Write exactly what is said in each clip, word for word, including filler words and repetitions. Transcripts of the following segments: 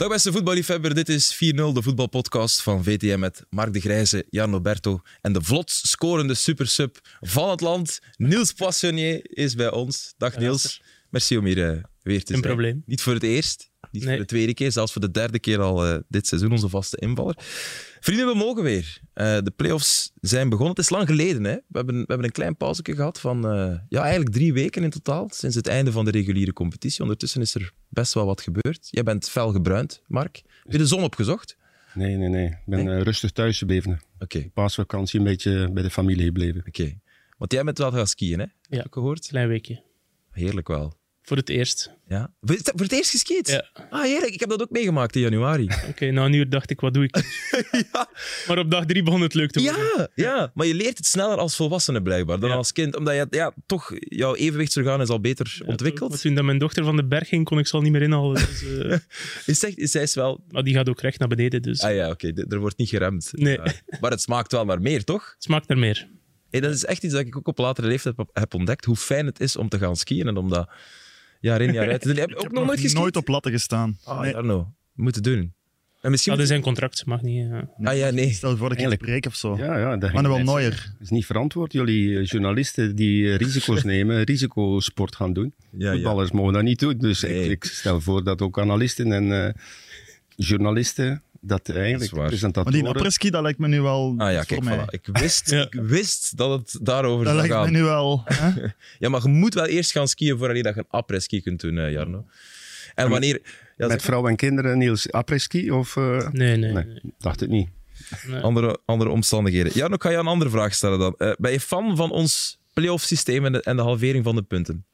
Dag beste voetballiefhebber, dit is vier nul, de voetbalpodcast van V T M met Mark de Grijze, Jan Roberto en de vlot scorende supersub van het land. Niels Poissonnier is bij ons. Dag Niels, merci om hier uh, weer te Geen zijn. probleem. Niet voor het eerst, niet nee. voor de tweede keer, zelfs voor de derde keer al uh, dit seizoen, onze vaste invaller. Vrienden, we mogen weer. Uh, de play-offs zijn begonnen. Het is lang geleden. Hè? We, hebben, we hebben een klein pauzeke gehad van uh, ja, eigenlijk drie weken in totaal, sinds het einde van de reguliere competitie. Ondertussen is er best wel wat gebeurd. Jij bent fel gebruind, Mark. Heb je de zon opgezocht? Nee, nee, nee. Ik ben nee? Uh, rustig thuis gebleven. Oké. Okay. Paasvakantie een beetje bij de familie gebleven. Oké. Okay. Want jij bent wel gaan skiën, hè? Ja, heb ik gehoord. Klein weekje. Heerlijk wel. Voor het eerst. Ja. Voor het eerst geskiet? Ja. Ah, heerlijk. Ik heb dat ook meegemaakt in januari. Oké, okay, nou nu dacht ik, wat doe ik? ja. Maar op dag drie begon het leuk te worden. Ja, ja, maar je leert het sneller als volwassene blijkbaar dan ja. als kind. Omdat je, ja, toch, jouw evenwichtsorgaan is al beter ja, ontwikkeld. Toen, toen dat mijn dochter van de berg ging, kon ik ze al niet meer inhalen. Dus, uh... is echt, is zij is wel... Maar die gaat ook recht naar beneden, dus... Ah ja, oké. Okay. Er wordt niet geremd. Nee. Uh, maar het smaakt wel naar meer, toch? Het smaakt naar meer. Hey, dat is echt iets dat ik ook op latere leeftijd heb ontdekt. Hoe fijn het is om te gaan skiën en om dat... jaar in, jaar uit. Heb je ook ik heb nog nooit geskiet? nooit op latten gestaan. Ah, nee. Arno. We moeten doen. En misschien... Dat is zijn contract, mag niet. Ja. Ah ja, nee. Stel je voor dat ik spreek of zo. Ja, ja, dat Manuel Neuer. Het is niet verantwoord. Jullie journalisten die risico's nemen, risicosport gaan doen. Ja, Voetballers ja. mogen dat niet doen. Dus nee. ik, ik stel voor dat ook analisten en uh, journalisten... Dat eigenlijk dat presentatoren... Maar die après-ski, dat lijkt me nu wel ah, ja, kijk, voor mij. Voilà. Ik, wist, ja. ik wist dat het daarover dat zou gaan. Dat lijkt me nu wel. Hè? ja, maar je moet wel eerst gaan skiën voordat je dat een après-ski kunt doen, uh, Jarno. En wanneer... Ja, met vrouw en kinderen, Niels, après-ski? Of, uh... nee, nee, nee. Dacht het niet. Nee. Andere, andere omstandigheden. Jarno, ik ga je een andere vraag stellen dan. Uh, ben je fan van ons play-off systeem en de, en de halvering van de punten?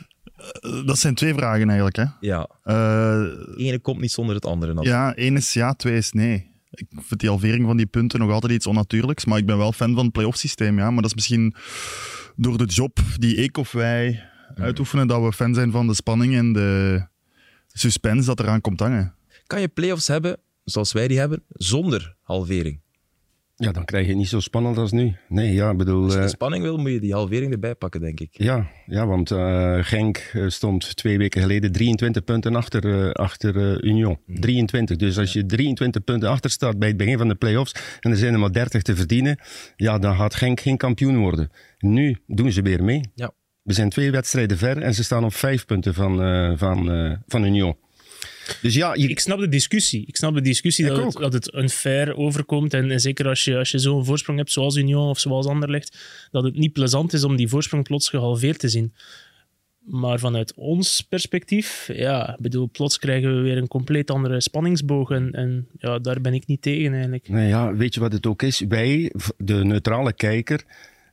Uh, dat zijn twee vragen eigenlijk, hè? Ja. Uh, Ene komt niet zonder het andere. Dan. Ja, één is ja, twee is nee. Ik vind die halvering van die punten nog altijd iets onnatuurlijks, maar ik ben wel fan van het play-off systeem, ja. Maar dat is misschien door de job die ik of wij mm. uitoefenen, dat we fan zijn van de spanning en de suspense dat eraan komt hangen. Kan je play-offs hebben, zoals wij die hebben, zonder halvering? Ja, dan krijg je het niet zo spannend als nu. Nee, ja, bedoel... Als je de spanning wil, moet je die halvering erbij pakken, denk ik. Ja, ja want uh, Genk stond twee weken geleden drieëntwintig punten achter, uh, achter uh, Union. Mm. drieëntwintig. Dus als je drieëntwintig punten achter staat bij het begin van de play-offs en er zijn er maar dertig te verdienen, ja, dan gaat Genk geen kampioen worden. Nu doen ze weer mee. Ja. We zijn twee wedstrijden ver en ze staan op vijf punten van, uh, van, uh, van Union. Dus ja, je... Ik snap de discussie. Ik snap de discussie dat het, dat het unfair overkomt. En, en zeker als je, als je zo'n voorsprong hebt, zoals Union of zoals Anderlecht, dat het niet plezant is om die voorsprong plots gehalveerd te zien. Maar vanuit ons perspectief, ja, bedoel, plots krijgen we weer een compleet andere spanningsboog. En, en ja, daar ben ik niet tegen eigenlijk. Nee, ja, weet je wat het ook is? Wij, de neutrale kijker,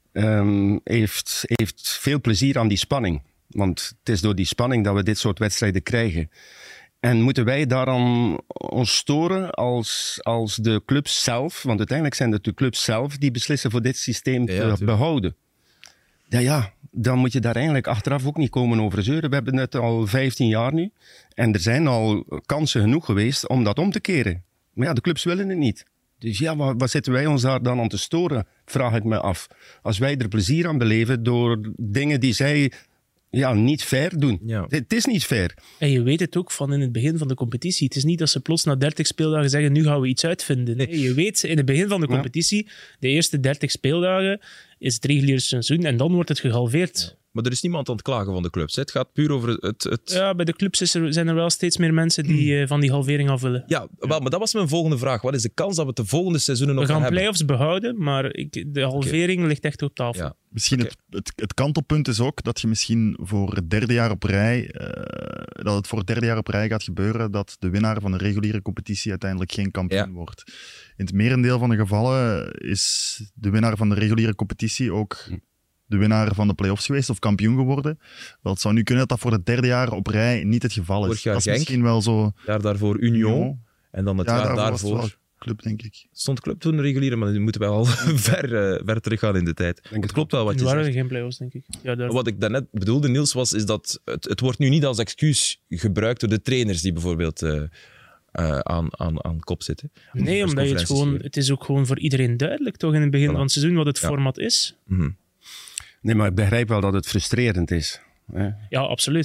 um, heeft, heeft veel plezier aan die spanning. Want het is door die spanning dat we dit soort wedstrijden krijgen. En moeten wij daaraan ons storen als, als de clubs zelf, want uiteindelijk zijn het de clubs zelf die beslissen voor dit systeem te ja, ja, behouden. Ja, ja, dan moet je daar eigenlijk achteraf ook niet komen over zeuren. We hebben het al vijftien jaar nu en er zijn al kansen genoeg geweest om dat om te keren. Maar ja, de clubs willen het niet. Dus ja, waar, waar zitten wij ons daar dan aan te storen, vraag ik me af. Als wij er plezier aan beleven door dingen die zij... Ja, niet fair doen. Ja. Het is niet fair. En je weet het ook van in het begin van de competitie. Het is niet dat ze plots na dertig speeldagen zeggen, nu gaan we iets uitvinden. Nee, je weet in het begin van de competitie, ja. de eerste dertig speeldagen is het reguliere seizoen en dan wordt het gehalveerd. Ja. Maar er is niemand aan het klagen van de clubs. Het gaat puur over het... het... Ja, bij de clubs is er, zijn er wel steeds meer mensen die hmm. uh, van die halvering af willen. Ja, wel, maar dat was mijn volgende vraag. Wat is de kans dat we het de volgende seizoenen nog gaan hebben? We gaan play-offs behouden, maar ik, de halvering okay. ligt echt op tafel. Ja. Misschien okay. het, het, het kantelpunt is ook dat je misschien voor het derde jaar op rij... Uh, dat het voor het derde jaar op rij gaat gebeuren dat de winnaar van de reguliere competitie uiteindelijk geen kampioen ja. wordt. In het merendeel van de gevallen is de winnaar van de reguliere competitie ook... Hmm. de winnaar van de play-offs geweest of kampioen geworden. Wel, het zou nu kunnen dat dat voor het derde jaar op rij niet het geval is. Vorig jaar dat is Genk, misschien wel zo... jaar daarvoor Union, Union. En dan het ja, jaar daarvoor. daarvoor... Was het wel club, denk ik. Stond club toen reguliere, maar nu moeten wij al ver, uh, ver terug gaan in de tijd. Denk het klopt wel wat je zegt. Er waren geen play-offs, denk ik. Ja, daar... Wat ik daarnet bedoelde, Niels, was is dat het, het wordt nu niet als excuus gebruikt door de trainers die bijvoorbeeld... Uh, Uh, aan, aan, aan kop zitten. Nee, omdat je het gewoon... Het is ook gewoon voor iedereen duidelijk, toch, in het begin voilà. van het seizoen, wat het ja. format is. Mm-hmm. Nee, maar ik begrijp wel dat het frustrerend is. Hè? Ja, absoluut.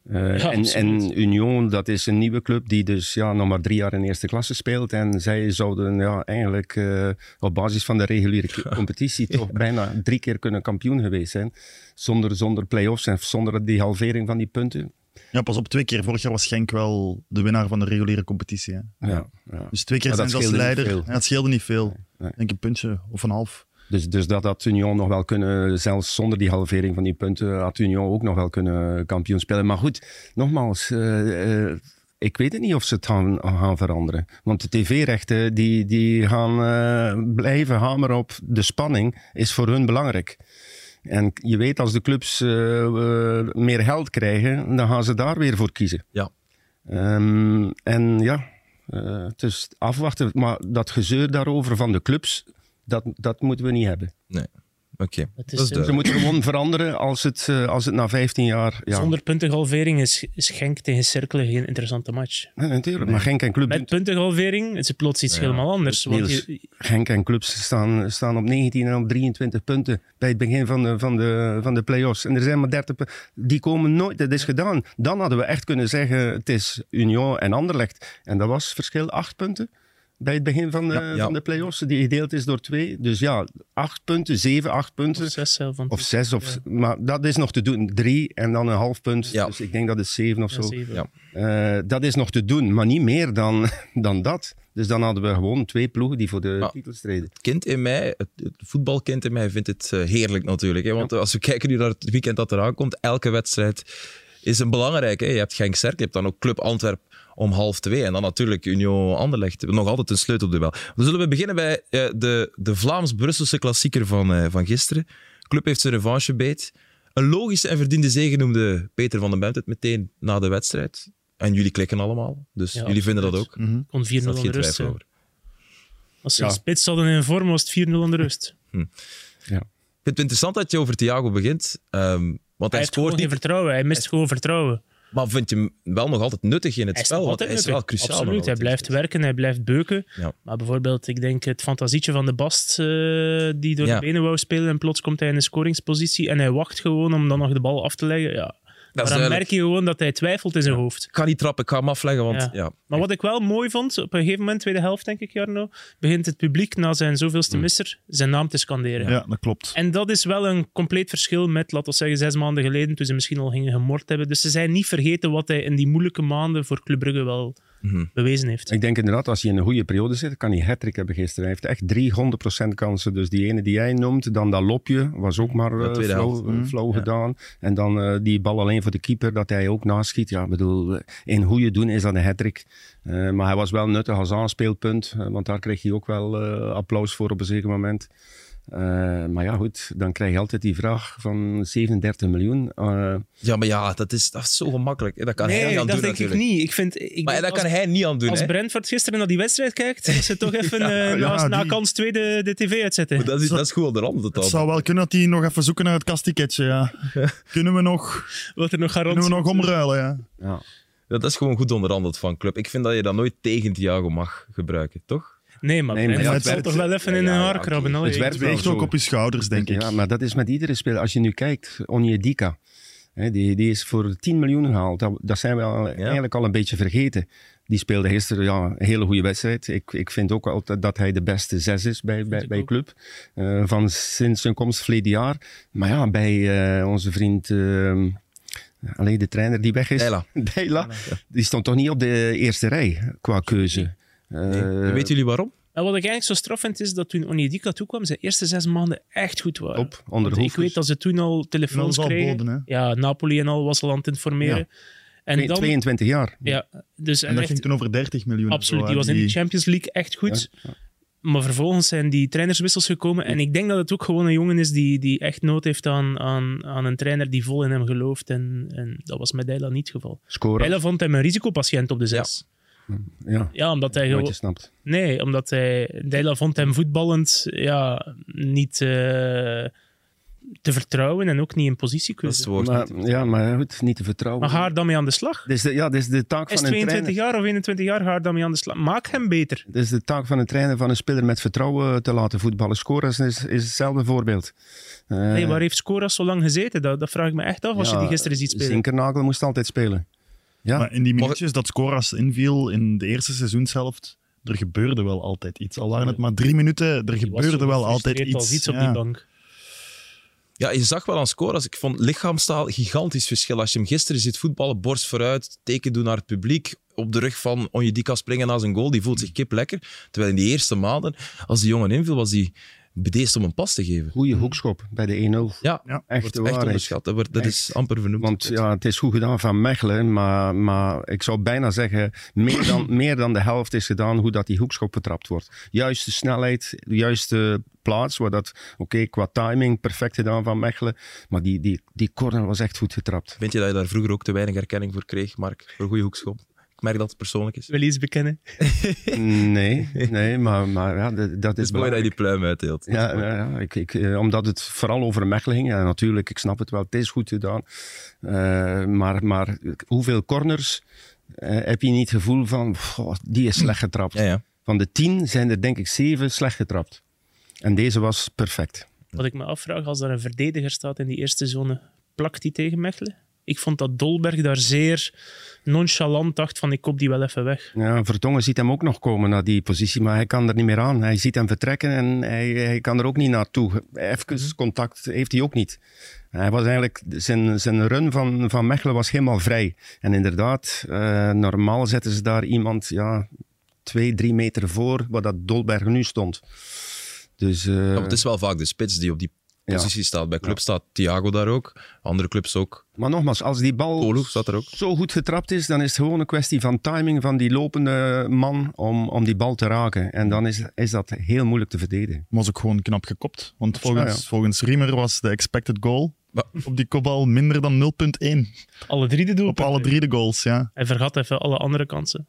Uh, ja, en, en Union, dat is een nieuwe club die dus ja, nog maar drie jaar in eerste klasse speelt. En zij zouden ja, eigenlijk uh, op basis van de reguliere competitie toch ja. bijna drie keer kunnen kampioen geweest zijn. Zonder, zonder play-offs en zonder die halvering van die punten. Ja, pas op twee keer. Vorig jaar was Genk wel de winnaar van de reguliere competitie. Hè? Ja, ja. Dus twee keer maar zijn ze als leider. Ja, het scheelde niet veel. Nee, nee. Denk een puntje of een half. Dus, dus dat had Union nog wel kunnen, zelfs zonder die halvering van die punten, had Union ook nog wel kunnen kampioen spelen. Maar goed, nogmaals, uh, uh, ik weet het niet of ze het gaan, gaan veranderen. Want de tv-rechten die, die gaan uh, blijven hameren op de spanning, is voor hun belangrijk. En je weet, als de clubs uh, uh, meer geld krijgen, dan gaan ze daar weer voor kiezen. Ja. Um, en ja, uh, het is afwachten. Maar dat gezeur daarover van de clubs, dat, dat moeten we niet hebben. Nee. Oké. Okay. Ze moeten gewoon veranderen als het, uh, als het na vijftien jaar... Ja. Zonder puntenhalvering is, is Genk tegen Cerkelen geen interessante match. Nee, natuurlijk, maar Genk en Club... Met puntenhalvering is het plots iets ja. helemaal anders. Want Niels, je... Genk en Clubs staan, staan op negentien en op drieëntwintig punten bij het begin van de, van de, van de play-offs. En er zijn maar dertig punten. Die komen nooit, dat is gedaan. Dan hadden we echt kunnen zeggen, het is Union en Anderlecht. En dat was verschil acht punten. Bij het begin van de, ja, ja. van de play-offs, die gedeeld is door twee. Dus ja, acht punten, zeven, acht punten. Of zes zelf. Of zes, of, ja. maar dat is nog te doen. Drie en dan een half punt. Ja. Dus ik denk dat het zeven of ja, zo. Zeven. Ja. Uh, dat is nog te doen, maar niet meer dan, dan dat. Dus dan hadden we gewoon twee ploegen die voor de ah, titel streden. Het kind in mij, het, het voetbalkind in mij vindt het uh, heerlijk natuurlijk. Hè? Want ja. als we kijken nu naar het weekend dat eraan komt, elke wedstrijd is een belangrijke. Hè? Je hebt Genk-Cercle, je hebt dan ook Club Antwerp om half twee. En dan natuurlijk Union Anderlecht. Nog altijd een sleutelduel. Dan zullen we beginnen bij uh, de, de Vlaams-Brusselse klassieker van, uh, van gisteren. Club heeft zijn revanche beet. Een logische en verdiende zege noemde Peter van den Buint het meteen na de wedstrijd. En jullie klikken allemaal. Dus ja, jullie vinden dat ook. Mm-hmm. Kon vier nul aan de rust. Over. Als ze ja. een spits hadden in vorm, was het vier nul aan de rust. Hm. Ja. Ik vind het interessant dat je over Thiago begint. Um, want hij, hij scoort niet... geen vertrouwen. Hij mist hij... gewoon vertrouwen. Maar vind je hem wel nog altijd nuttig in het hij spel? Want hij is wel cruciaal. Absoluut, hij blijft werken, hij blijft beuken. Ja. Maar bijvoorbeeld, ik denk het fantasietje van de Bast, uh, die door ja. de benen wou spelen en plots komt hij in een scoringspositie en hij wacht gewoon om dan nog de bal af te leggen. Ja. Maar dan merk je gewoon dat hij twijfelt in zijn ja. hoofd. Ik ga niet trappen, ik ga hem afleggen. Want, ja. Ja. Maar wat ik wel mooi vond, op een gegeven moment, tweede helft denk ik, Jarno, begint het publiek na zijn zoveelste misser zijn naam te scanderen. Ja, dat klopt. En dat is wel een compleet verschil met, laten we zeggen, zes maanden geleden, toen ze misschien al gingen gemord hebben. Dus ze zijn niet vergeten wat hij in die moeilijke maanden voor Club Brugge wel mm-hmm. bewezen heeft. Ik denk inderdaad, als hij in een goede periode zit, kan hij hat-trick hebben gisteren. Hij heeft echt driehonderd procent kansen. Dus die ene die jij noemt, dan dat lopje, was ook maar uh, flow, uh, flow ja. gedaan. En dan uh, die bal alleen voor de keeper, dat hij ook naschiet. Ja, bedoel, in goede doen is dat een hat-trick. Uh, maar hij was wel nuttig als aanspeelpunt, uh, want daar kreeg hij ook wel uh, applaus voor op een zeker moment. Uh, maar ja, goed, dan krijg je altijd die vraag van zevenendertig miljoen. Uh, ja, maar ja, dat is, dat is zo gemakkelijk. Dat kan nee, hij niet aan dat doen denk natuurlijk. ik niet. Ik vind, ik maar dat als, kan hij niet aan doen. Als hè? Brentford gisteren naar die wedstrijd kijkt, is het toch even ja, uh, ja, na, na die... kans twee de, de tv uitzetten. Dat is, dat is goed onder andere. Het zou wel kunnen dat hij nog even zoeken naar het kastticketje. Ja. Kunnen we nog, Wat er nog gaat kunnen we nog omruilen, ja. ja. Dat is gewoon goed onderhandeld van club. Ik vind dat je dat nooit tegen Thiago mag gebruiken, toch? Nee, maar, nee, maar ja, het zal toch wel even ja, in hun haar krabben. Ja, het werkt weegt ook op je schouders, denk ik. Ja, maar dat is met iedere speler. Als je nu kijkt, Onyedika, hè, die, die is voor tien miljoen gehaald. Dat, dat zijn we al, ja. eigenlijk al een beetje vergeten. Die speelde gisteren ja, een hele goede wedstrijd. Ik, ik vind ook altijd dat hij de beste zes is bij, bij, bij club. Uh, van sinds zijn komst verleden jaar. Maar ja, bij uh, onze vriend... Uh, alleen de trainer die weg is. Deila. Deila. Die stond toch niet op de eerste rij qua keuze. Nee. Uh, Weet jullie waarom? En wat ik eigenlijk zo straf vind, is dat toen Onyedika toekwam, zijn eerste zes maanden echt goed waren. Op, onder ik weet dat ze toen al telefoons al kregen. Boden, ja, Napoli en al was al aan het informeren. Ja. En dan, tweeëntwintig jaar. Ja, dus en dat echt, ging toen over dertig miljoen. Absoluut, zo, die was die... in de Champions League echt goed. Ja, ja. Maar vervolgens zijn die trainerswissels gekomen. En ik denk dat het ook gewoon een jongen is die, die echt nood heeft aan, aan, aan een trainer die vol in hem gelooft. En, en dat was met Deila niet het geval. Deila vond hem een risicopatiënt op de zes. Ja. Ja, ja, omdat hij gewoon... snapt. Nee, omdat hij... Deila vond hem voetballend ja, niet... Uh, te vertrouwen en ook niet in positiekeuze. Dat is het woord. Maar, ja, maar goed, niet te vertrouwen. Maar ga er dan mee aan de slag. Dit is de, ja, dit is de taak Hij is van een tweeëntwintig trainer. jaar of eenentwintig jaar, ga er dan mee aan de slag. Maak hem beter. Dit is de taak van een trainer van een speler met vertrouwen te laten voetballen. Scoras is, is hetzelfde voorbeeld. Uh, Hey, waar heeft Scoras zo lang gezeten? Dat, dat vraag ik me echt af als ja, je die gisteren ziet spelen. Zinkernagel moest altijd spelen. Ja. Maar in die minuutjes dat Scoras inviel in de eerste seizoenshelft, er gebeurde wel altijd iets. Al waren het maar drie minuten, er Die was gebeurde zo wel altijd gefrustreerd als iets. iets op Ja. die bank. Ja, je zag wel aan Scoras. Ik vond lichaamstaal gigantisch verschil. Als je hem gisteren ziet voetballen, borst vooruit, teken doen naar het publiek, op de rug van Onyedika springen naar zijn goal, die voelt zich kip lekker. Terwijl in die eerste maanden, als die jongen inviel, was die bedeesd om een pas te geven. Goeie hoekschop bij de één nul. Ja, Ja, Echt wordt de echt waarheid. onderschat. Dat, wordt, dat is amper vernoemd. Want ja, het is goed gedaan van Mechelen, maar, maar ik zou bijna zeggen, meer dan, meer dan de helft is gedaan hoe dat die hoekschop betrapt wordt. Juiste snelheid, de juiste plaats, waar dat, oké, okay, qua timing, perfect gedaan van Mechelen, maar die, die, die corner was echt goed getrapt. Vind je dat je daar vroeger ook te weinig erkenning voor kreeg, Mark? Voor een goede hoekschop? Ik merk dat het persoonlijk is. Wil je iets bekennen? Nee, nee, maar, maar ja, dat, dat Het is is mooi dat je die pluim uitdeelt. Ja, ja, ja ik, ik, eh, omdat het vooral over Mechelen ging. Ja, natuurlijk, ik snap het wel, het is goed gedaan. Uh, maar, maar hoeveel corners uh, heb je niet het gevoel van, oh, die is slecht getrapt. Ja, ja. Van de tien zijn er denk ik zeven slecht getrapt. En deze was perfect. Wat ik me afvraag, als er een verdediger staat in die eerste zone, plakt die tegen Mechelen? Ik vond dat Dolberg daar zeer nonchalant dacht van ik kop die wel even weg. Ja, Vertongen ziet hem ook nog komen naar die positie, maar hij kan er niet meer aan. Hij ziet hem vertrekken en hij, hij kan er ook niet naartoe. Even contact heeft hij ook niet. Hij was eigenlijk, zijn, zijn run van, van Mechelen was helemaal vrij. En inderdaad, uh, normaal zetten ze daar iemand ja, twee, drie meter voor waar dat Dolberg nu stond. Dus, uh, Ja, maar het is wel vaak de spits die op die positie ja. staat. Bij club ja. staat Thiago daar ook. Andere clubs ook. Maar nogmaals, als die bal Kolo staat er ook. zo goed getrapt is, dan is het gewoon een kwestie van timing van die lopende man om, om die bal te raken. En dan is, is dat heel moeilijk te verdedigen. Was ook gewoon knap gekopt. Want volgens, ja, ja. volgens Riemer was de expected goal ja. op die kopbal minder dan nul komma één. Alle drie de doelpunten? Op alle drie de goals, ja. Hij vergat even alle andere kansen.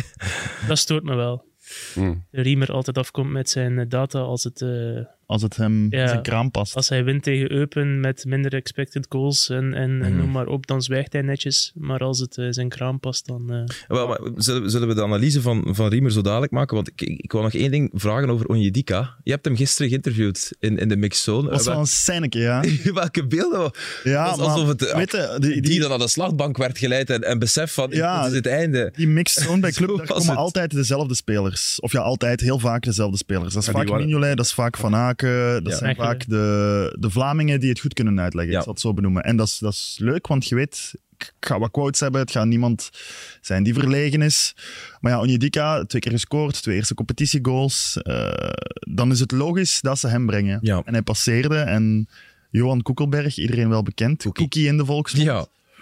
Dat stoort me wel. Hmm. Riemer altijd afkomt met zijn data als het... Uh, als het hem ja, zijn kraam past. Als hij wint tegen Eupen met minder expected goals en, en, mm. en noem maar op, dan zwijgt hij netjes. Maar als het uh, zijn kraam past, dan... Uh... Wel, maar zullen, zullen we de analyse van, van Riemer zo dadelijk maken? Want ik, ik, ik wil nog één ding vragen over Onyedika. Je hebt hem gisteren geïnterviewd in, in de mixzone. Dat was wel een scèneke, ja. Welke beelden? Ja, was alsof het, weet je, die, die, die dan aan de slagbank werd geleid en, en besef van, ja, dit is het einde. Die mixzone bij club, daar komen het. altijd dezelfde spelers. Of ja, altijd heel vaak dezelfde spelers. Dat is ja, vaak waren... Mignolet, dat is vaak Van Aken, dat ja. zijn vaak de, de Vlamingen die het goed kunnen uitleggen, ja. ik zal het zo benoemen. En dat is, dat is leuk, want je weet, ik ga wat quotes hebben, het gaat niemand zijn die verlegen is. Maar ja, Onyedika, twee keer gescoord, twee eerste competitiegoals. Uh, dan is het logisch dat ze hem brengen. Ja. En hij passeerde en Johan Koekelberg, iedereen wel bekend, Cookie, Cookie in de volksmond, ja.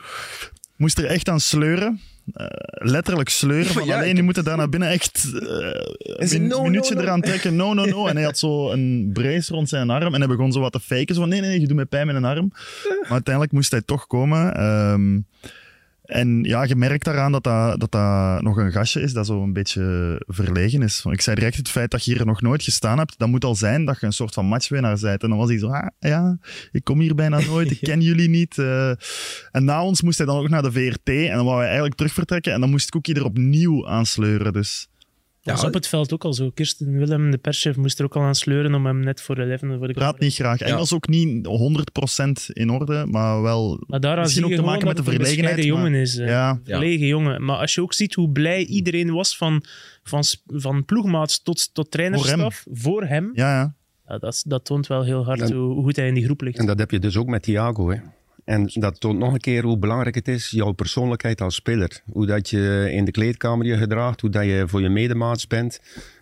moest er echt aan sleuren. Uh, letterlijk sleuren. Van, ja, alleen die moeten daar naar binnen echt uh, een no, minuutje no, no. eraan trekken. No, no, no. En hij had zo een brace rond zijn arm. En hij begon zo wat te faken. Zo van, nee, nee, je doet mij pijn met een arm. Maar uiteindelijk moest hij toch komen. Um, en ja, je merkt daaraan dat dat, dat dat nog een gastje is dat zo een beetje verlegen is. Ik zei direct, het feit dat je hier nog nooit gestaan hebt, dat moet al zijn dat je een soort van matchwinnaar bent. En dan was hij zo, ah, ja, ik kom hier bijna nooit, ik ken jullie niet. Uh, en na ons moest hij dan ook naar de V R T en dan wou hij eigenlijk terugvertrekken en dan moest Cookie er opnieuw aansleuren. Dus... Ja, dat was op het veld ook al zo. Kirsten Willem, de perschef, moest er ook al aan sleuren om hem net voor elf voor de praat niet graag. Ja. Engels ook niet honderd procent in orde, maar wel maar daaraan misschien zie je ook te maken met de verlegenheid. Een jongen maar... is. Uh, ja. Verlegen jongen. Maar als je ook ziet hoe blij iedereen was van, van, van ploegmaats tot, tot trainersstaf voor hem. Voor hem ja, ja. Ja, dat, dat toont wel heel hard en, hoe, hoe goed hij in die groep ligt. En dat heb je dus ook met Thiago, hè. En dat toont nog een keer hoe belangrijk het is, jouw persoonlijkheid als speler. Hoe dat je in de kleedkamer je gedraagt, hoe dat je voor je medemaats bent.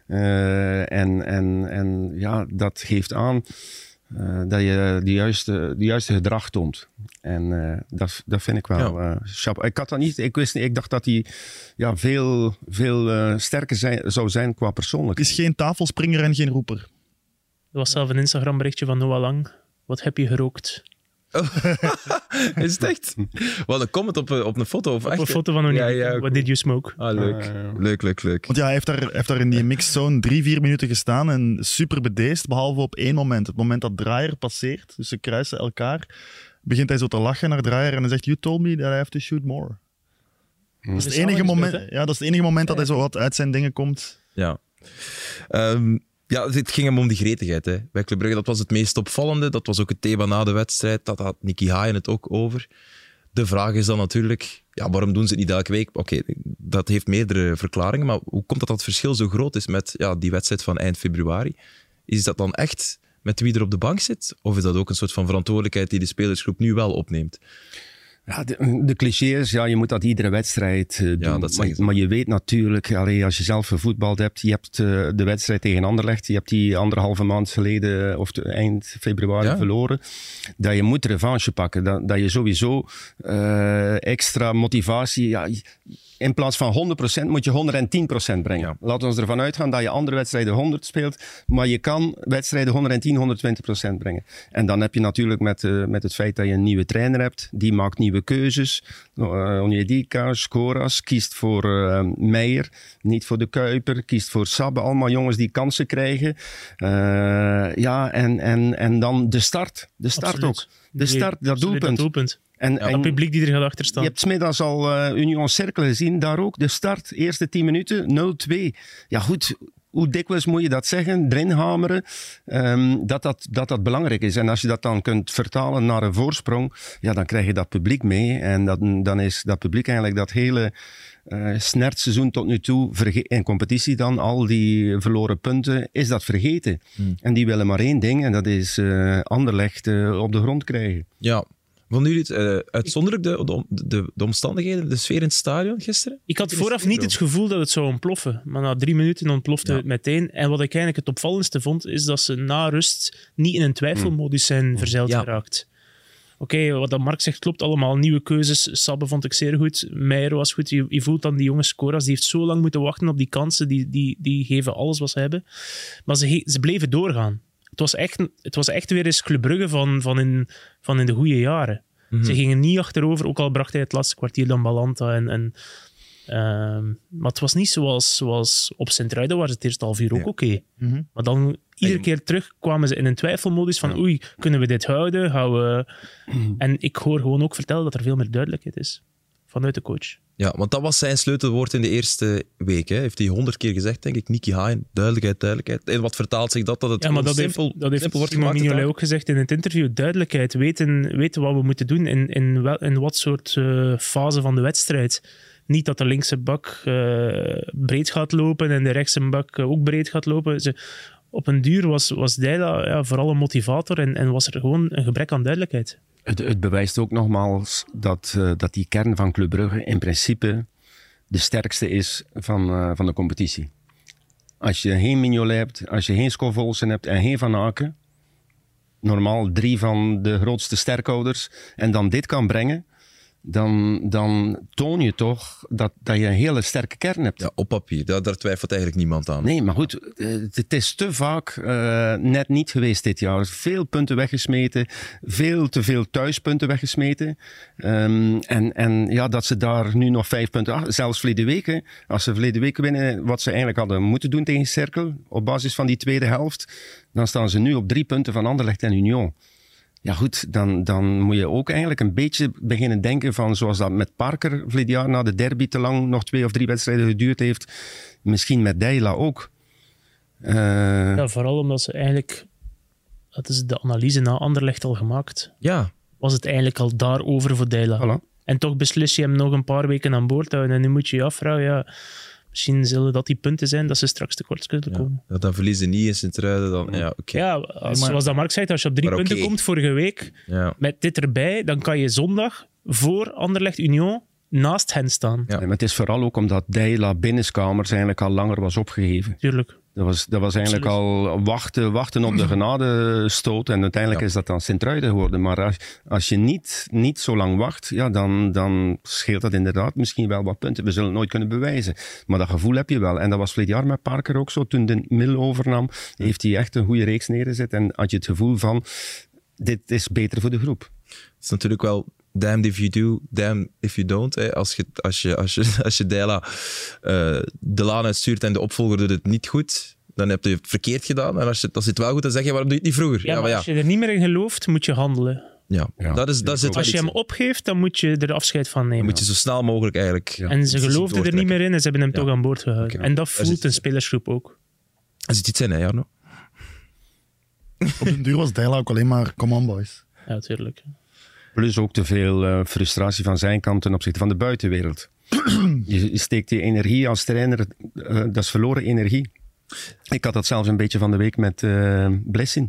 Uh, en, en, en ja, dat geeft aan uh, dat je de juiste, de juiste gedrag toont. En uh, dat, dat vind ik wel ja. uh, ik had dat niet, ik wist niet, ik dacht dat hij ja, veel, veel uh, sterker zijn, zou zijn qua persoonlijkheid. Het is geen tafelspringer en geen roeper. Er was zelf een Instagram berichtje van Noah Lang. Wat heb je gerookt? Is het echt? Wat een comment op, op een foto? Of Op echt? een foto van een Ja, ja, What did you smoke? Ah, leuk. Ah, ja. Leuk, leuk, leuk. Want ja, hij heeft daar, hij heeft daar in die mixed zone drie, vier minuten gestaan en super bedeesd, behalve op één moment. Het moment dat Draaier passeert, dus ze kruisen elkaar, begint hij zo te lachen naar Draaier en hij zegt, you told me that I have to shoot more. Dat is het enige moment, ja, dat is het enige moment dat hij zo wat uit zijn dingen komt. Ja. Um, ja, het ging hem om die gretigheid. Hè. Bij Club Brugge, dat was het meest opvallende. Dat was ook het thema na de wedstrijd. Dat had Nicky Haaien het ook over. De vraag is dan natuurlijk, ja, waarom doen ze het niet elke week? Oké, okay, dat heeft meerdere verklaringen, maar hoe komt dat dat verschil zo groot is met ja, die wedstrijd van eind februari? Is dat dan echt met wie er op de bank zit? Of is dat ook een soort van verantwoordelijkheid die de spelersgroep nu wel opneemt? Ja, de, de cliché is, ja, je moet dat iedere wedstrijd uh, doen. Ja, dat maar, maar je weet natuurlijk, allee, als je zelf gevoetbald hebt, je hebt uh, de wedstrijd tegen Anderlecht, je hebt die anderhalve maand geleden, of de, eind februari ja. verloren, dat je moet revanche pakken. Dat, dat je sowieso uh, extra motivatie... Ja, in plaats van honderd procent moet je honderdtien procent brengen. Ja. Laten we ervan uitgaan dat je andere wedstrijden honderd speelt, maar je kan wedstrijden honderdtien, honderdtwintig procent brengen. En dan heb je natuurlijk met, uh, met het feit dat je een nieuwe trainer hebt, die maakt nieuwe keuzes. Uh, Onyedika, Skoras, kiest voor uh, Meijer, niet voor de Kuiper, kiest voor Sabbe. Allemaal jongens die kansen krijgen. Uh, ja, en, en, en dan de start. De start Absoluut. ook. De start, dat doelpunt. Dat doelpunt. En, ja, en het publiek die er gaat achter staan. Je hebt 's middags al uh, Union Cercle gezien, daar ook. De start, eerste tien minuten, nul twee. Ja goed, hoe dikwijls moet je dat zeggen? Erin hameren, um, dat, dat, dat dat belangrijk is. En als je dat dan kunt vertalen naar een voorsprong, ja, dan krijg je dat publiek mee. En dat, dan is dat publiek eigenlijk dat hele uh, snertseizoen tot nu toe, verge- in competitie dan, al die verloren punten, is dat vergeten. Hmm. En die willen maar één ding, en dat is uh, Anderlecht uh, op de grond krijgen. Ja. Vonden jullie het uh, uitzonderlijk, de, de, de, de omstandigheden, de sfeer in het stadion gisteren? Ik had vooraf niet het gevoel dat het zou ontploffen. Maar na drie minuten ontplofte ja. het meteen. En wat ik eigenlijk het opvallendste vond, is dat ze na rust niet in een twijfelmodus zijn mm. verzeild ja. geraakt. Oké, okay, wat dat Mark zegt klopt allemaal. Nieuwe keuzes. Sabbe vond ik zeer goed. Meijer was goed. Je, je voelt dan die jonge Skoras. Die heeft zo lang moeten wachten op die kansen. Die, die, die geven alles wat ze hebben. Maar ze, ze bleven doorgaan. Het was echt, het was echt weer eens Club Brugge van, van, in, van in de goede jaren. Mm-hmm. Ze gingen niet achterover, ook al bracht hij het laatste kwartier dan Balanta. En, en, uh, maar het was niet zoals, zoals op Sint-Truiden, waar ze het eerste half uur ook ja. oké. Okay. Mm-hmm. Maar dan iedere keer terug kwamen ze in een twijfelmodus van ja. oei, kunnen we dit houden? Gaan we... mm-hmm. En ik hoor gewoon ook vertellen dat er veel meer duidelijkheid is vanuit de coach. Ja, want dat was zijn sleutelwoord in de eerste week. Hè. Heeft hij honderd keer gezegd, denk ik. Nicky Haaien, duidelijkheid, duidelijkheid. En wat vertaalt zich dat? Dat het ja, maar dat simpel, heeft, dat heeft simpel wordt Simon gemaakt. Mignolet ook gezegd in het interview. Duidelijkheid, weten, weten wat we moeten doen in, in, wel, in wat soort uh, fase van de wedstrijd. Niet dat de linkse bak uh, breed gaat lopen en de rechtse bak uh, ook breed gaat lopen. Ze, op een duur was, was Deila ja, vooral een motivator en, en was er gewoon een gebrek aan duidelijkheid. Het, het bewijst ook nogmaals dat, uh, dat die kern van Club Brugge in principe de sterkste is van, uh, van de competitie. Als je geen Mignolet hebt, als je geen Schovolsen hebt en geen Van Aken, normaal drie van de grootste sterkhouders, en dan dit kan brengen, dan, dan toon je toch dat, dat je een hele sterke kern hebt. Ja, op papier. Daar, daar twijfelt eigenlijk niemand aan. Nee, maar goed, het is te vaak uh, net niet geweest dit jaar. Veel punten weggesmeten, veel te veel thuispunten weggesmeten. Um, en, en ja, dat ze daar nu nog vijf punten... Ah, zelfs verleden week, hè, als ze verleden week winnen, wat ze eigenlijk hadden moeten doen tegen Cercle, op basis van die tweede helft, dan staan ze nu op drie punten van Anderlecht en Union. Ja goed, dan, dan moet je ook eigenlijk een beetje beginnen denken van zoals dat met Parker verleden jaar na de derby te lang nog twee of drie wedstrijden geduurd heeft. Misschien met Deila ook. Uh... Ja, vooral omdat ze eigenlijk, dat is de analyse na Anderlecht al gemaakt. Ja. Was het eigenlijk al daarover voor Deila. Voilà. En toch beslis je hem nog een paar weken aan boord houden en nu moet je je afvragen, ja... Misschien zullen dat die punten zijn dat ze straks tekort kunnen komen. Ja, dan verliezen niet in Sint-Truiden. Dan, ja, okay. ja als, zoals dat Mark zegt, als je op drie maar punten okay. komt vorige week, ja. met dit erbij, dan kan je zondag voor Anderlecht Union naast hen staan. Ja. Ja, maar het is vooral ook omdat Deila binnenskamers eigenlijk al langer was opgegeven. Tuurlijk. Dat was, dat was eigenlijk Absoluut. al wachten, wachten op de genadestoot. En uiteindelijk ja. is dat dan Sint-Truiden geworden. Maar als, als je niet, niet zo lang wacht, ja, dan, dan scheelt dat inderdaad misschien wel wat punten. We zullen het nooit kunnen bewijzen. Maar dat gevoel heb je wel. En dat was verleden jaar met Parker ook zo. Toen de Mill overnam, heeft hij echt een goede reeks neergezet. En had je het gevoel van, dit is beter voor de groep. Het is natuurlijk wel damned if you do, damned if you don't. Hè. Als je, als je, als je, als je Deila uh, de laan uitstuurt en de opvolger doet het niet goed, dan heb je het verkeerd gedaan. En als je, als je het wel goed doet, dan zeg je, waarom doe je het niet vroeger? Ja, ja, maar ja. als je er niet meer in gelooft, moet je handelen. Ja, ja. dat is, dat is het. Als je hem opgeeft, dan moet je er afscheid van nemen. Dan moet je zo snel mogelijk eigenlijk... Ja, en ze geloofden er niet meer in en ze hebben hem ja. toch aan boord gehouden. Okay. En dat voelt zit, een spelersgroep ook. Er zit iets in, hè, Jarno? Op den duur was Deila ook alleen maar come on, boys. Ja, tuurlijk. Plus ook te veel uh, frustratie van zijn kant ten opzichte van de buitenwereld. je, je steekt die energie als trainer, uh, dat is verloren energie. Ik had dat zelfs een beetje van de week met uh, Blessin.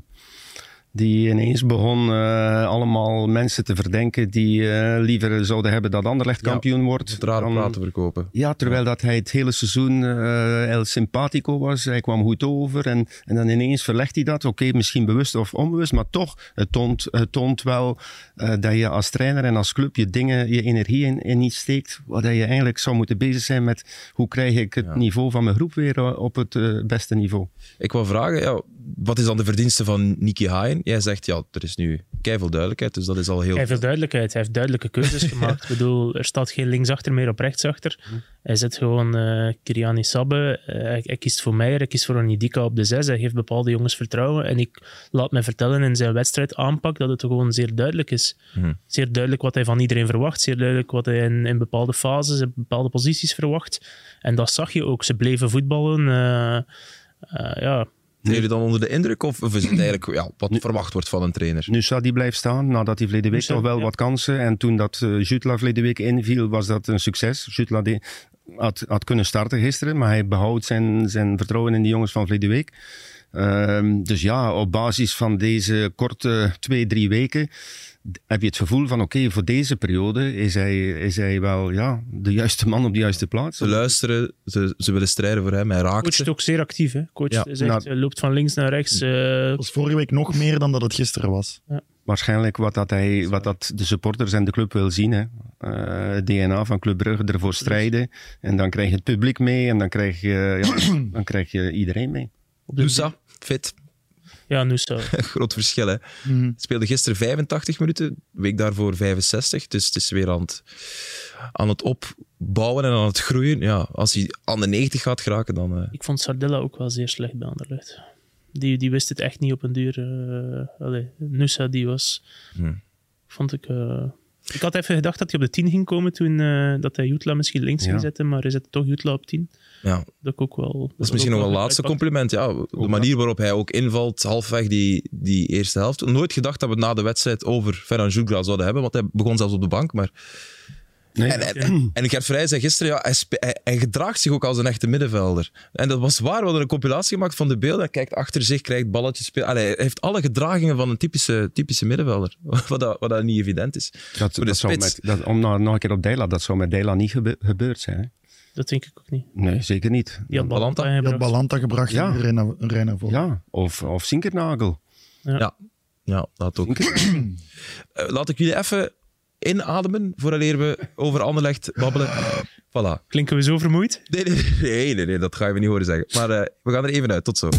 Die ineens begon uh, allemaal mensen te verdenken die uh, liever zouden hebben dat Anderlecht kampioen ja, wordt. Het rare praten verkopen. Ja, terwijl ja. dat hij het hele seizoen uh, El Simpatico was. Hij kwam goed over en, en dan ineens verlegt hij dat. Oké, okay, misschien bewust of onbewust, maar toch, het toont, het toont wel uh, dat je als trainer en als club je dingen, je energie in, in iets steekt, waar je eigenlijk zou moeten bezig zijn met hoe krijg ik het ja. niveau van mijn groep weer op het uh, beste niveau. Ik wil vragen, ja, wat is dan de verdienste van Nicky Hayen? Jij zegt, ja, er is nu keiveel duidelijkheid, dus dat is al heel... Keiveel duidelijkheid. Hij heeft duidelijke keuzes gemaakt. Ik bedoel, er staat geen linksachter meer op rechtsachter. Hm. Hij zet gewoon uh, Kiriani Sabbe. Uh, hij, hij kiest voor Meijer, hij kiest voor Onidika op de zes. Hij geeft bepaalde jongens vertrouwen. En ik laat me vertellen in zijn wedstrijd aanpak dat het gewoon zeer duidelijk is. Hm. Zeer duidelijk wat hij van iedereen verwacht. Zeer duidelijk wat hij in, in bepaalde fases, in bepaalde posities verwacht. En dat zag je ook. Ze bleven voetballen. Uh, uh, ja... Zijn jullie dan onder de indruk of, of is het eigenlijk ja, wat nu, verwacht wordt van een trainer? Nusa die blijft staan, nadat hij verleden week Nusa, toch wel ja. wat kansen. En toen dat uh, Jutla verleden week inviel, was dat een succes. Jutla die had, had kunnen starten gisteren, maar hij behoudt zijn, zijn vertrouwen in die jongens van verleden week. Uh, dus ja, op basis van deze korte twee, drie weken heb je het gevoel van oké, okay, voor deze periode is hij, is hij wel ja, de juiste man op de juiste plaats. Ze luisteren, ze, ze willen strijden voor hem, hij raakt Coach is ze. ook zeer actief, hè? Coach ja. zegt, nou, hij loopt van links naar rechts. Uh... Het was vorige week nog meer dan dat het gisteren was. Ja. Waarschijnlijk wat, dat hij, wat dat de supporters en de club wil zien. Hè. Uh, D N A van Club Brugge, ervoor strijden. En dan krijg je het publiek mee en dan krijg je, ja, dan krijg je iedereen mee. Nusa, fit. Ja, Nusa. Groot verschil, hè. Mm. Speelde gisteren vijfentachtig minuten, de week daarvoor vijfenzestig. Dus het is weer aan het, aan het opbouwen en aan het groeien. Ja, als hij aan de negentig gaat geraken, dan... Uh... Ik vond Sardella ook wel zeer slecht bij Anderlecht. Die, die wist het echt niet op een duur. Uh, allee, Nusa, die was... Hmm. Vond ik... Uh... Ik had even gedacht dat hij op de tien ging komen toen uh, dat hij Jutla misschien links ja. ging zetten, maar hij zette toch Jutla op tien. Ja. Dat ik ook wel... Dat, dat is misschien nog een laatste uitpakt. compliment. Ja, de ook manier waarop hij ook invalt, halfweg die, die eerste helft. Nooit gedacht dat we na de wedstrijd over Ferran Jutla zouden hebben, want hij begon zelfs op de bank, maar... Nee, en, en, en, en Gert Vrij zei gisteren, ja, hij, spe, hij, hij gedraagt zich ook als een echte middenvelder. En dat was waar, we hadden een compilatie gemaakt van de beelden. Hij kijkt achter zich, krijgt balletjes. Speel. Allee, hij heeft alle gedragingen van een typische, typische middenvelder. Wat dat, wat dat niet evident is. Dat, dat zou met, dat, om nou, nog een keer op Deila, dat zou met Deila niet gebe, gebeurd zijn. Hè? Dat denk ik ook niet. Nee, zeker niet. Die had Balanta, die had Balanta gebracht ja. in Reina, Reina voor. Ja, of, of Sinkernagel. Ja, ja, ja dat ook. uh, laat ik jullie even... inademen, vooraleer we over Anderlecht babbelen. Voilà. Klinken we zo vermoeid? Nee, nee, nee, nee, nee dat ga je me niet horen zeggen. Maar uh, we gaan er even uit. Tot zo.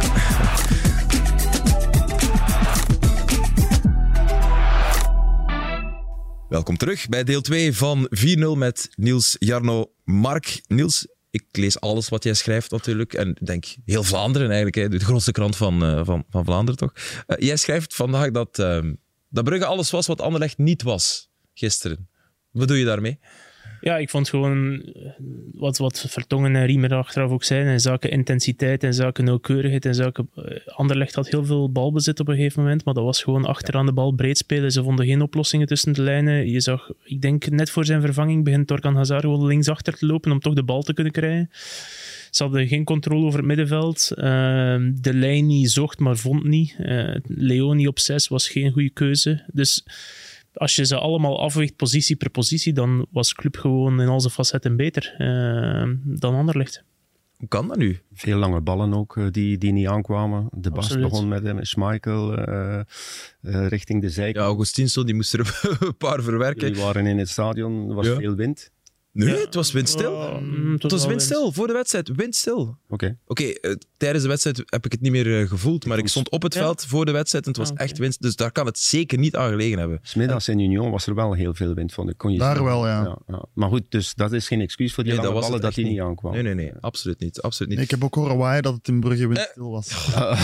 Welkom terug bij deel twee van vier nul met Niels, Jarno, Mark. Niels, ik lees alles wat jij schrijft natuurlijk. En ik denk heel Vlaanderen eigenlijk. Hè, de grootste krant van, uh, van, van Vlaanderen toch. Uh, jij schrijft vandaag dat, uh, dat Brugge alles was wat Anderlecht niet was. Gisteren. Wat doe je daarmee? Ja, ik vond gewoon wat, wat Vertongen en Riemer achteraf ook zeiden, in zaken intensiteit, in zaken nauwkeurigheid, in zaken... Anderlecht had heel veel balbezit op een gegeven moment, maar dat was gewoon achteraan de bal breed spelen. Ze vonden geen oplossingen tussen de lijnen. Je zag, ik denk net voor zijn vervanging begint Torgan Hazard gewoon linksachter te lopen om toch de bal te kunnen krijgen. Ze hadden geen controle over het middenveld. Uh, de Leini zocht, maar vond niet. Uh, Leoni op zes was geen goede keuze. Dus... Als je ze allemaal afweegt, positie per positie, dan was Club gewoon in al zijn facetten beter uh, dan Anderlecht. Hoe kan dat nu? Veel lange ballen ook, uh, die, die niet aankwamen. De Bas Absoluut. begon met hem, Schmeichel uh, uh, richting de zijkant. Ja, Augustinso, die moest er een paar verwerken. Die waren in het stadion, er was ja. veel wind. Nee, Ja. het was windstil. Oh, mm, het was windstil, voor de wedstrijd. Windstil. Oké, Oké. okay, uh, tijdens de wedstrijd heb ik het niet meer uh, gevoeld, maar ik stond op het ja. veld voor de wedstrijd en het was Ah, okay. echt wind. Dus daar kan het zeker niet aan gelegen hebben. 's Middags in Union was er wel heel veel wind, vond ik. Kon je Daar zien. wel, ja. Ja, ja. Maar goed, dus dat is geen excuus voor die Nee, lange dat was ballen het dat echt die niet niet. aankwam. Nee, nee, nee, absoluut niet. Absoluut niet. Ik heb ook horen waaien dat het in Brugge windstil was.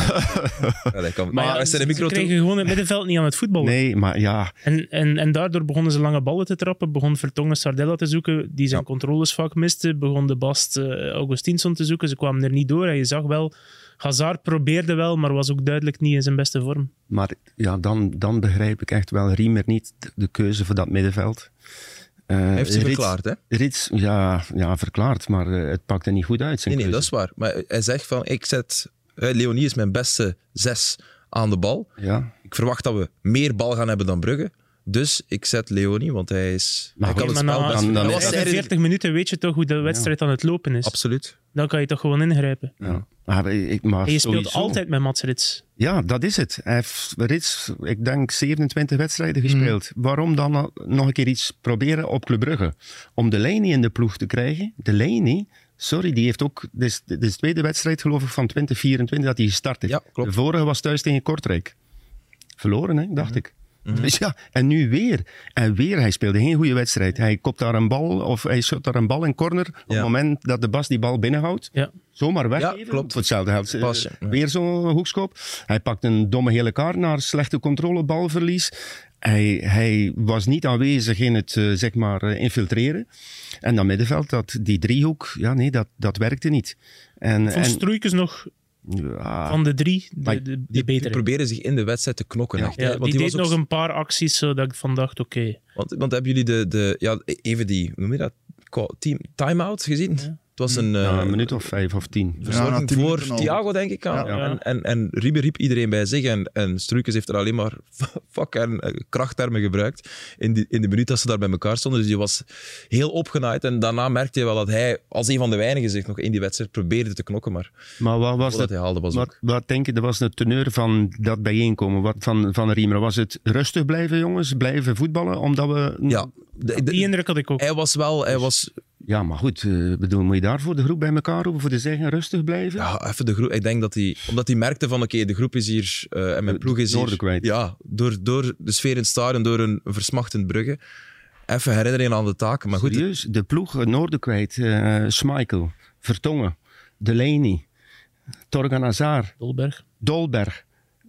Ja, dat kan. Maar Maar ja, is er een ze micro kregen toe? gewoon het middenveld niet aan het voetballen. Nee, maar ja, En, en, en daardoor begonnen ze lange ballen te trappen, begon Vertongen Sardella te zoeken, die zijn Ja. controles vaak miste, begon de Bast uh, Augustinsson te zoeken, ze kwamen er niet door en je zag wel, Hazard probeerde wel, maar was ook duidelijk niet in zijn beste vorm. maar ja, dan, dan begrijp ik echt wel Riemer niet de, de keuze voor dat middenveld. Uh, Hij heeft ze Rits- verklaard, hè? Rits, ja, ja, verklaard, maar uh, het pakte niet goed uit, zijn Nee, nee, dat keuze. is waar. Maar hij zegt van, ik zet... Uh, Leonie is mijn beste zes aan de bal. Ja, Ik verwacht dat we meer bal gaan hebben dan Brugge. Dus ik zet Leonie, want hij is... Maar hij kan oké, het maar spel na best... dan- dan Hij is was dat- er- veertig minuten weet je toch hoe de wedstrijd aan het lopen is. Absoluut. Dan kan je toch gewoon ingrijpen. ja. Maar, ik, maar En je speelt sowieso- altijd met Mats Rits. Ja, dat is het. Hij heeft Rits, ik denk, zevenentwintig wedstrijden gespeeld. Waarom dan nog een keer iets proberen op Club Brugge? Om de Delaney in de ploeg te krijgen. De Delaney, sorry, die heeft ook... Dit is, dit is de tweede wedstrijd, geloof ik, van twintig vierentwintig dat hij gestart is. Ja, klopt. De vorige was thuis tegen Kortrijk. Verloren, hè, dacht ik. Mhm. Dus ja, en nu weer. En weer, hij speelde geen goede wedstrijd. Hij kopt daar een bal, of hij shot daar een bal in corner. Op Ja. het moment dat de Bas die bal binnenhoudt. Ja. Zomaar weggeven. Ja, klopt. Voor hetzelfde geld. eh, Pasje, ja. Weer zo'n hoekschop. Hij pakt een domme gele kaart naar slechte controle, balverlies. Hij, hij was niet aanwezig in het eh, zeg maar, eh, infiltreren. En dat middenveld, dat, die driehoek, ja, nee, dat, dat werkte niet. En, Ik vond en, Stroeikens nog ja, van de drie de, Maar de, de Die, die betere. proberen zich in de wedstrijd te knokken. Ja. Echt, Ja, hè. die, Want deed was ook- nog een paar acties zodat ik van dacht, oké. Okay. Want, want hebben jullie de, de... Ja, even die... Hoe noem je dat? Call- Team, time-out gezien? Ja. Het was een... ja, eh, een minuut of vijf of tien. Ja, verzorging na tien voor minuten al. Thiago, denk ik aan. Ja. En, en, en Riemer riep iedereen bij zich. En, en Struikens heeft er alleen maar fuck en eh, krachttermen gebruikt in, die, in de minuut dat ze daar bij elkaar stonden. Dus die was heel opgenaaid. En daarna merkte je wel dat hij, als een van de weinigen, zich nog in die wedstrijd probeerde te knokken. Maar Maar wat was wat het? hij haalde was Wat, ook... wat denk je, dat was de teneur van dat bijeenkomen wat, van, van Riemer? Was het rustig blijven, jongens? Blijven voetballen? Omdat we... Ja, de- de- Die indruk had ik ook. hij was wel... Hij was, Ja, maar goed, uh, bedoel, moet je daarvoor de groep bij elkaar roepen? Voor te zeggen, rustig blijven? ja, even de groep. Ik denk dat hij... Omdat hij merkte van, oké, de groep is hier eh, en mijn De- ploeg is het noorden hier... kwijt. Ja, door, door de sfeer in het stadion, door een versmachtend Brugge. Even herinnering aan de taken. Maar goed, Serieus, de ploeg het noorden kwijt. Uh, Schmeichel, Vertongen, Delaney, Torgan Hazard, Dolberg. Dolberg.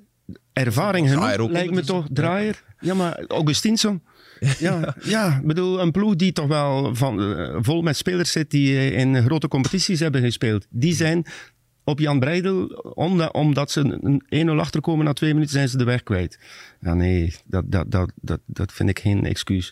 Ervaring Draaier genoeg, ook lijkt me ondertussen. toch. Draaier. Ja, maar Augustinsson. Ja, ja, bedoel, een ploeg die toch wel van, uh, vol met spelers zit die uh, in grote competities hebben gespeeld. Die zijn op Jan Breidel, omdat, omdat ze een één nul achterkomen na twee minuten, zijn ze de weg kwijt. Ja, nee, dat, dat, dat, dat, dat vind ik geen excuus.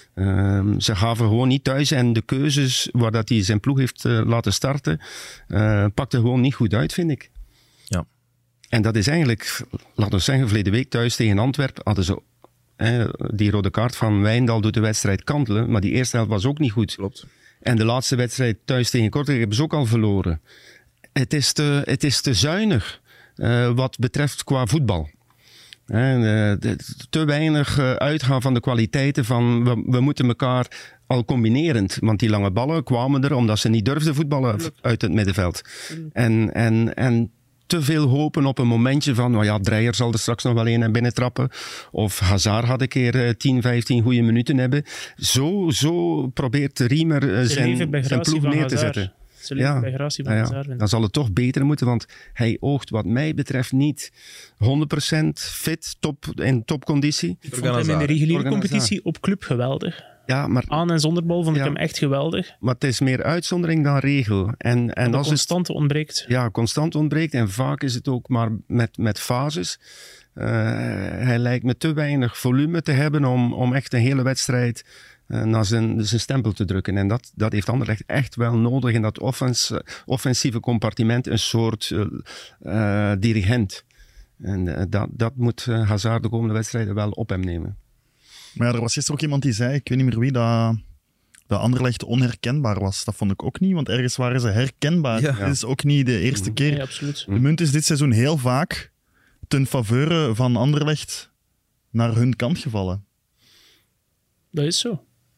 Um, ze gaven gewoon niet thuis en de keuzes waar dat hij zijn ploeg heeft uh, laten starten, uh, pakte gewoon niet goed uit, vind ik. Ja. En dat is eigenlijk, laten we zeggen, verleden week thuis tegen Antwerpen hadden ze eh, die rode kaart van Wijndal doet de wedstrijd kantelen, maar die eerste helft was ook niet goed. klopt. En de laatste wedstrijd thuis tegen Kortrijk hebben ze ook al verloren. Het is te, het is te zuinig uh, wat betreft qua voetbal. En, uh, de, te weinig uh, uitgaan van de kwaliteiten van we, we moeten elkaar al combinerend. Want die lange ballen kwamen er omdat ze niet durfden voetballen uit het middenveld. En, en, en te veel hopen op een momentje van, nou ja, Dreyer zal er straks nog wel een en binnen trappen. Of Hazard had een keer uh, tien, vijftien goede minuten hebben. Zo, zo probeert Riemer uh, zijn, zijn ploeg neer te zetten. Ze leven Ja, bij gratie van ja, Hazard. ja. Dan zal het toch beter moeten, want hij oogt wat mij betreft niet honderd procent fit, top, in topconditie. Ik vond hem in de reguliere competitie op club geweldig. Ja, maar, Aan- en zonder bal vond Ja. ik hem echt geweldig. maar het is meer uitzondering dan regel. En, en Dat als constante ontbreekt. het ja, constant ontbreekt, en vaak is het ook maar met, met fases. Uh, hij lijkt me te weinig volume te hebben om, om echt een hele wedstrijd uh, naar zijn, zijn stempel te drukken. En dat, dat heeft Anderlecht echt wel nodig in dat offens, offensieve compartiment, een soort uh, uh, dirigent. En uh, dat, dat moet uh, Hazard de komende wedstrijden wel op hem nemen. Maar ja, er was gisteren ook iemand die zei, ik weet niet meer wie, dat, dat Anderlecht onherkenbaar was. Dat vond ik ook niet, want ergens waren ze herkenbaar. Ja. Dit is ook niet de eerste keer. Nee, absoluut. De munt is dit seizoen heel vaak ten faveur van Anderlecht naar hun kant gevallen. Dat is zo.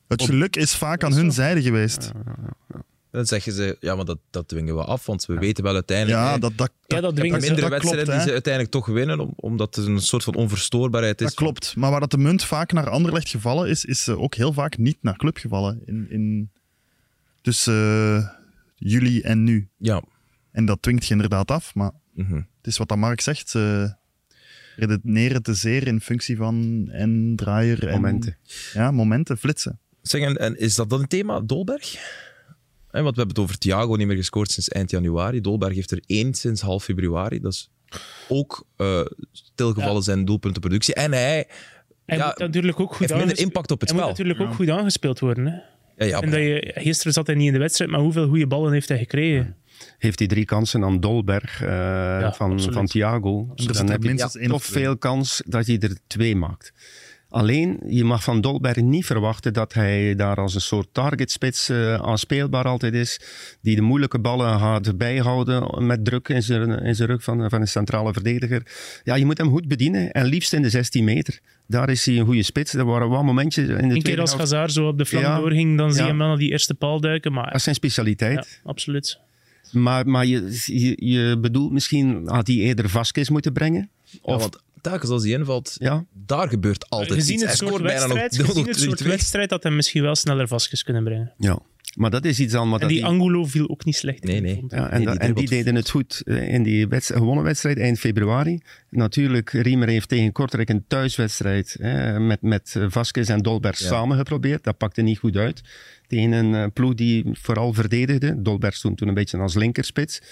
Het geluk is vaak aan hun zijde geweest. Ja, ja, ja. Dan zeggen ze, ja, maar dat, dat dwingen we af, want we ja. weten wel uiteindelijk... Ja, hè, dat, dat, ja, dat dwingen de ze. mindere dat wedstrijden klopt, die ze uiteindelijk toch winnen, om, omdat er een soort van onverstoorbaarheid is. Dat klopt, maar waar dat de munt vaak naar Anderlecht gevallen is, is ze ook heel vaak niet naar club gevallen. In, in, tussen uh, juli en nu. Ja. En dat dwingt je inderdaad af, maar Mm-hmm. het is wat dat Mark zegt, ze redeneren te zeer in functie van en draaier en... Momenten. Ja, momenten, flitsen. Zeg, en, en is dat dan een thema, Dolberg? Eh, want we hebben het over Thiago, niet meer gescoord sinds eind januari. Dolberg heeft er één sinds half februari. Dat is ook uh, stilgevallen ja. zijn doelpuntenproductie. En hij, hij ja, moet natuurlijk ook goed heeft minder aangespe- impact op het hij spel. moet natuurlijk ja. ook goed aangespeeld worden. Hè? Ja, ja, en dat je, gisteren zat hij niet in de wedstrijd, maar hoeveel goede ballen heeft hij gekregen? Heeft hij drie kansen aan Dolberg uh, ja, van, van Thiago. En er Dan er heb je minstens één toch of twee. veel kans dat hij er twee maakt. Alleen, je mag van Dolberg niet verwachten dat hij daar als een soort targetspits uh, aanspeelbaar altijd is, die de moeilijke ballen gaat bijhouden met druk in zijn, in zijn rug van, van een centrale verdediger. Ja, je moet hem goed bedienen en liefst in de zestien meter. Daar is hij een goede spits. Er waren wat momentjes in de tweede Een keer als helft. Hazard zo op de flank Ja, doorging, dan ja. zie je hem wel naar die eerste paal duiken. Maar Dat is zijn specialiteit. ja, absoluut. Maar, maar je, je, je bedoelt misschien, had hij eerder Vasquez moeten brengen? Ja, want telkens als hij invalt, Ja. daar gebeurt altijd Gezien iets. het Hij soort scoort bijna nog, wedstrijd, gezien nog het drie soort twee. wedstrijd dat hij misschien wel sneller vastjes kunnen brengen. Ja. Maar dat is iets aan wat En dat die Angulo viel ook niet slecht Nee, in, nee. vond ik. Ja, en, Nee, dat- die en die dribbelt. deden het goed eh, in die wedstrijd, gewonnen wedstrijd eind februari. Natuurlijk, Riemer heeft tegen Kortrijk een thuiswedstrijd hè, met, met eh, Vasquez en Dolberg Ja. samen geprobeerd. Dat pakte niet goed uit. Tegen een uh, ploeg die vooral verdedigde. Dolberg stond toen een beetje als linkerspits.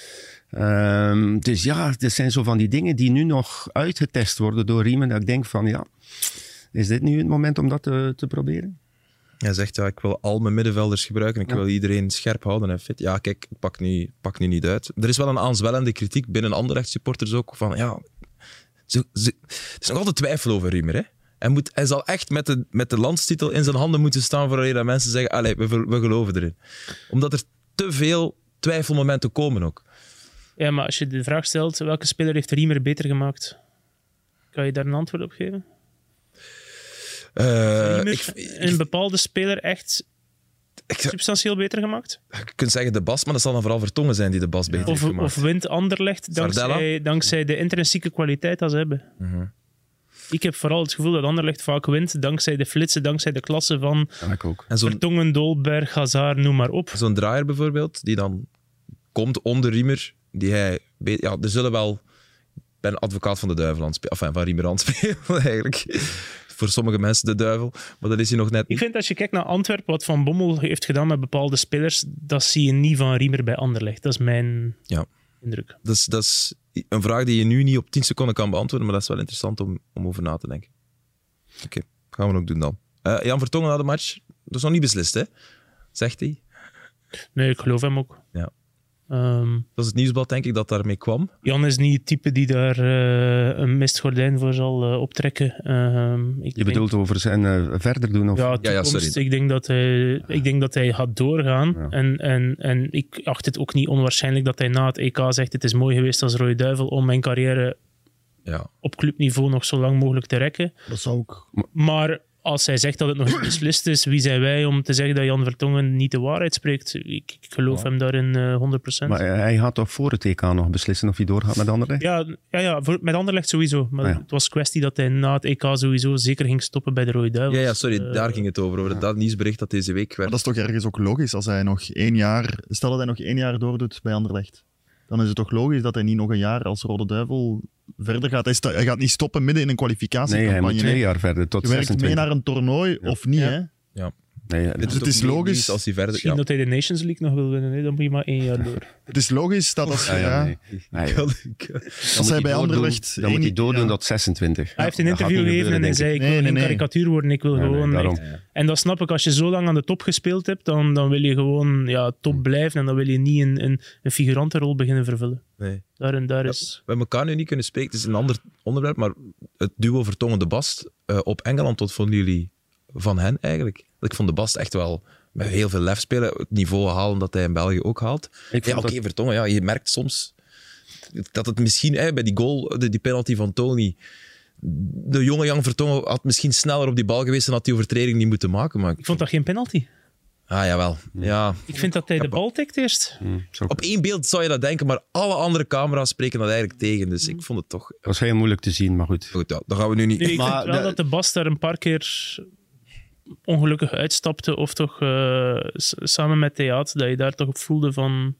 Um, dus ja, er zijn zo van die dingen die nu nog uitgetest worden door Riemer. Dat ik denk van ja, is dit nu het moment om dat te, te proberen? Hij zegt, ja, ik wil al mijn middenvelders gebruiken. Ik Ja. wil iedereen scherp houden en fit. Ja, kijk, het pakt nu, pakt nu niet uit. Er is wel een aanzwellende kritiek binnen Anderlecht supporters ook. Van, ja, ze, ze, er is nog altijd twijfel over Riemer. Hè? Hij, moet, hij zal echt met de, met de landstitel in zijn handen moeten staan voordat dat mensen zeggen, allee, we, we geloven erin. Omdat er te veel twijfelmomenten komen ook. Ja, maar als je de vraag stelt, welke speler heeft Riemer beter gemaakt? Kan je daar een antwoord op geven? Uh, Riemer ik, ik, een bepaalde speler echt ik, substantieel beter gemaakt? je kunt zeggen de Bas, maar dat zal dan vooral Vertongen zijn die de Bas beter Of, heeft gemaakt. of wint Anderlecht dankzij, dankzij de intrinsieke kwaliteit dat ze hebben? Mm-hmm. Ik heb vooral het gevoel dat Anderlecht vaak wint dankzij de flitsen, dankzij de klasse van Ja, ik ook. En zo'n, Vertongen, Dolberg, Hazard, noem maar op. zo'n draaier bijvoorbeeld, die dan komt onder Riemer, die hij... be- Ja, er zullen wel... Ik ben advocaat van de duivel aan het spelen. Enfin, van Riemer aan het spelen, eigenlijk. Voor sommige mensen de duivel. Maar dat is hij nog net Ik niet. vind als je kijkt naar Antwerpen, wat Van Bommel heeft gedaan met bepaalde spelers, dat zie je niet van Riemer bij Anderlecht. Dat is mijn Ja. indruk. Dat is, dat is een vraag die je nu niet op tien seconden kan beantwoorden, maar dat is wel interessant om, om over na te denken. Oké, okay, gaan we ook doen dan. Uh, Jan Vertongen na de match, dat is nog niet beslist, hè? Zegt hij. Nee, ik geloof hem ook. Ja. Um, dat is het nieuwsblad, denk ik, dat daarmee kwam. Jan is niet het type die daar uh, een mistgordijn voor zal uh, optrekken. Uh, ik Je bedoelt denk, over zijn uh, verder doen? Of? Ja, toekomst, ja, ja, sorry. Ik denk dat hij, ik denk dat hij gaat doorgaan. Ja. En, en, en ik acht het ook niet onwaarschijnlijk dat hij na het E K zegt: het is mooi geweest als Rode Duivel om mijn carrière ja. op clubniveau nog zo lang mogelijk te rekken. Dat zou ook... Maar als hij zegt dat het nog niet beslist is, wie zijn wij om te zeggen dat Jan Vertongen niet de waarheid spreekt? Ik, ik geloof ja. hem daarin uh, honderd procent. Maar hij gaat toch voor het E K nog beslissen of hij doorgaat met Anderlecht? Ja, ja, ja voor, met Anderlecht sowieso. Maar ah, ja. het was kwestie dat hij na het E K sowieso zeker ging stoppen bij de Rode Duivels. Ja, ja sorry, uh, daar ging het over. Over ja. dat nieuwsbericht dat deze week werd. Maar dat is toch ergens ook logisch als hij nog één jaar... Stel dat hij nog één jaar doordoet bij Anderlecht. Dan is het toch logisch dat hij niet nog een jaar als Rode Duivel verder gaat. Hij, sta, hij gaat niet stoppen midden in een kwalificatiecampagne. Nee, hij moet twee nee. jaar verder, tot Je werkt zesentwintig. mee naar een toernooi, ja. of niet, ja. hè? Ja. Nee, ja, het, het is logisch. Als hij verder, Misschien ja. dat hij de Nations League nog wil winnen, hè? Dan moet je maar één jaar door. Het is logisch dat als, ja, ja, nee. ja, nee. als hij bij Anderlecht... Dan moet hij doordoen ja. tot zesentwintig. Hij heeft een interview gegeven en hij zei, ik wil nee, nee, geen nee. karikatuur worden, ik wil nee, gewoon... Nee, echt, en dat snap ik, als je zo lang aan de top gespeeld hebt, dan, dan wil je gewoon ja, top blijven en dan wil je niet een, een, een figurantenrol beginnen vervullen. Nee. Daar en daar is... Ja, we hebben elkaar nu niet kunnen spreken, het is een ander onderwerp, maar het duo Vertongen de Bast uh, op Engeland, wat vonden jullie van hen eigenlijk? Ik vond de Bast echt wel met heel veel lef spelen, het niveau halen dat hij in België ook haalt. Ja, oké, okay, dat... Vertongen, ja, je merkt soms dat het misschien hè, bij die goal, die penalty van Tony, de jonge Jan Vertongen had misschien sneller op die bal geweest en had die overtreding niet moeten maken. Maar... Ik vond dat geen penalty. Ah, jawel. Ja. Ik vind dat hij de bal tikt eerst. Mm, Op één beeld zou je dat denken, maar alle andere camera's spreken dat eigenlijk tegen. Dus ik vond het toch... Dat was heel moeilijk te zien, maar goed. Goed, ja, dat gaan we nu niet... Nu, ik Maar vind wel de- dat de Bas daar een paar keer ongelukkig uitstapte, of toch uh, s- samen met Theat, dat je daar toch op voelde van...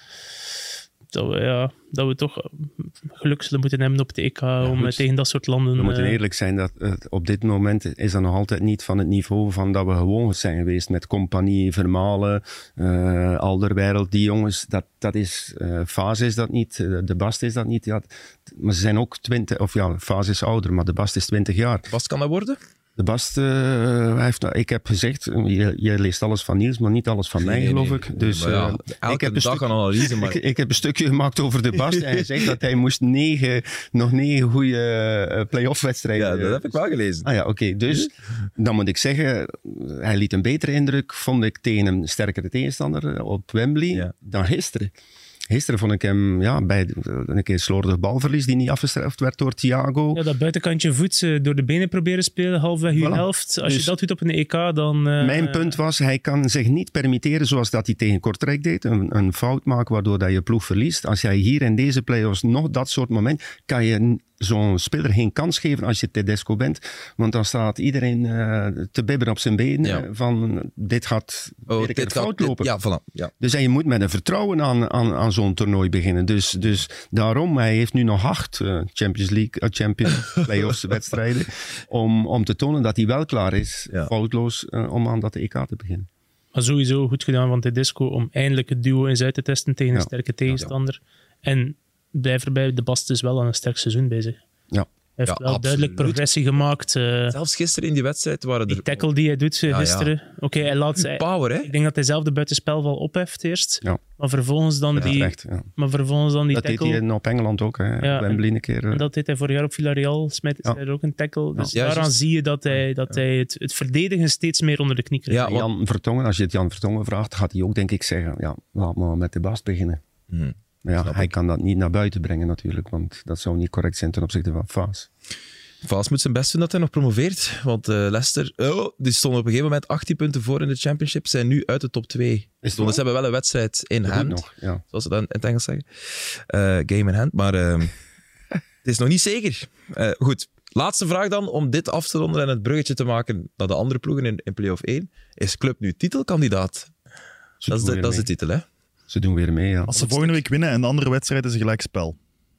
Dat we, ja, dat we toch geluk zullen moeten hebben op het E K om goed. tegen dat soort landen... We moeten uh, eerlijk zijn, dat het, op dit moment is dat nog altijd niet van het niveau van dat we gewoon zijn geweest met Compagnie, Vermalen, uh, Alderweireld. Die jongens, dat, dat is... Uh, Fase is dat niet, uh, De Bast is dat niet. Ja, maar ze zijn ook twintig... Of ja, Fase is ouder, maar De Bast is twintig jaar. Bas, kan dat worden? De Bast, uh, hij heeft, ik heb gezegd, je, je leest alles van Niels, maar niet alles van mij, Nee, geloof nee. ik. Dus Maar ja, uh, elke ik heb een dag stuk, een analyse, maar... ik, ik heb een stukje gemaakt over De Bast en hij zegt dat hij moest negen, nog negen goede uh, play-off wedstrijden... Ja, dat heb ik wel gelezen. Ah ja, oké. Okay. Dus dan moet ik zeggen, hij liet een betere indruk, vond ik, tegen een sterkere tegenstander op Wembley Ja. dan gisteren. Gisteren vond ik hem ja, bij een keer slordig balverlies die niet afgestraft werd door Thiago. Ja, dat buitenkantje voet uh, door de benen proberen spelen, halfweg je Voilà. helft. Als Dus je dat doet op een E K, dan... Uh, Mijn punt was, hij kan zich niet permitteren, zoals dat hij tegen Kortrijk deed, een, een fout maken waardoor dat je ploeg verliest. Als jij hier in deze play-offs nog dat soort moment, kan je zo'n speler geen kans geven als je Tedesco bent. Want dan staat iedereen uh, te bibberen op zijn benen Ja. van dit gaat Oh, weer een keer dit gaat- fout dit- lopen. Ja, voilà. Ja. Dus en je moet met een vertrouwen aan, aan, aan zo'n toernooi beginnen. Dus, dus daarom, hij heeft nu nog acht uh, Champions League, uh, Champions Playoffs wedstrijden om, om te tonen dat hij wel klaar is, Ja. foutloos, uh, om aan dat E K te beginnen. Maar sowieso goed gedaan van Tedesco om eindelijk het duo eens uit te testen tegen een Ja. sterke tegenstander. En blijf erbij, de Bast is wel aan een sterk seizoen bezig. Ja. Hij heeft Ja, wel absoluut. duidelijk progressie gemaakt. Uh, Zelfs gisteren in die wedstrijd waren er... die tackle die hij doet uh, Ja, ja. gisteren. Oké, okay, hij laat... hij- Power, hè? Ik denk dat hij zelf de buitenspelval opheft eerst. Ja. Maar vervolgens dan Ja, die... terecht, ja. Maar vervolgens dan die Dat deed tackle... hij in- op Engeland ook, hè. Ja, Wembley een keer. uh, En dat deed hij vorig jaar op Villarreal. Smijt Ja. hij er ook een tackle. Dus Ja, daaraan juist. zie je dat hij, dat hij het, het verdedigen steeds meer onder de knie krijgt. Ja, en want- Jan Vertongen, als je het Jan Vertongen vraagt, gaat hij ook denk ik zeggen, ja, laat maar met de Bast beginnen. Hm. Maar ja, Snap hij ik. kan dat niet naar buiten brengen natuurlijk, want dat zou niet correct zijn ten opzichte van Faas. Vaas moet zijn best doen dat hij nog promoveert. Want uh, Leicester, oh, die stonden op een gegeven moment achttien punten voor in de Championship, zijn nu uit de top twee. het Dus ze hebben wel een wedstrijd in Goed hand, nog, ja. zoals ze dat in het Engels zeggen. Uh, game in hand, maar uh, het is nog niet zeker. Uh, goed, laatste vraag dan, om dit af te ronden en het bruggetje te maken naar de andere ploegen in, in play-off één. Is Club nu titelkandidaat? Ze Dat is, doen de, weer dat is de mee. titel, hè? Ze doen weer mee, ja. Als ze volgende week winnen en de andere wedstrijd is een gelijkspel.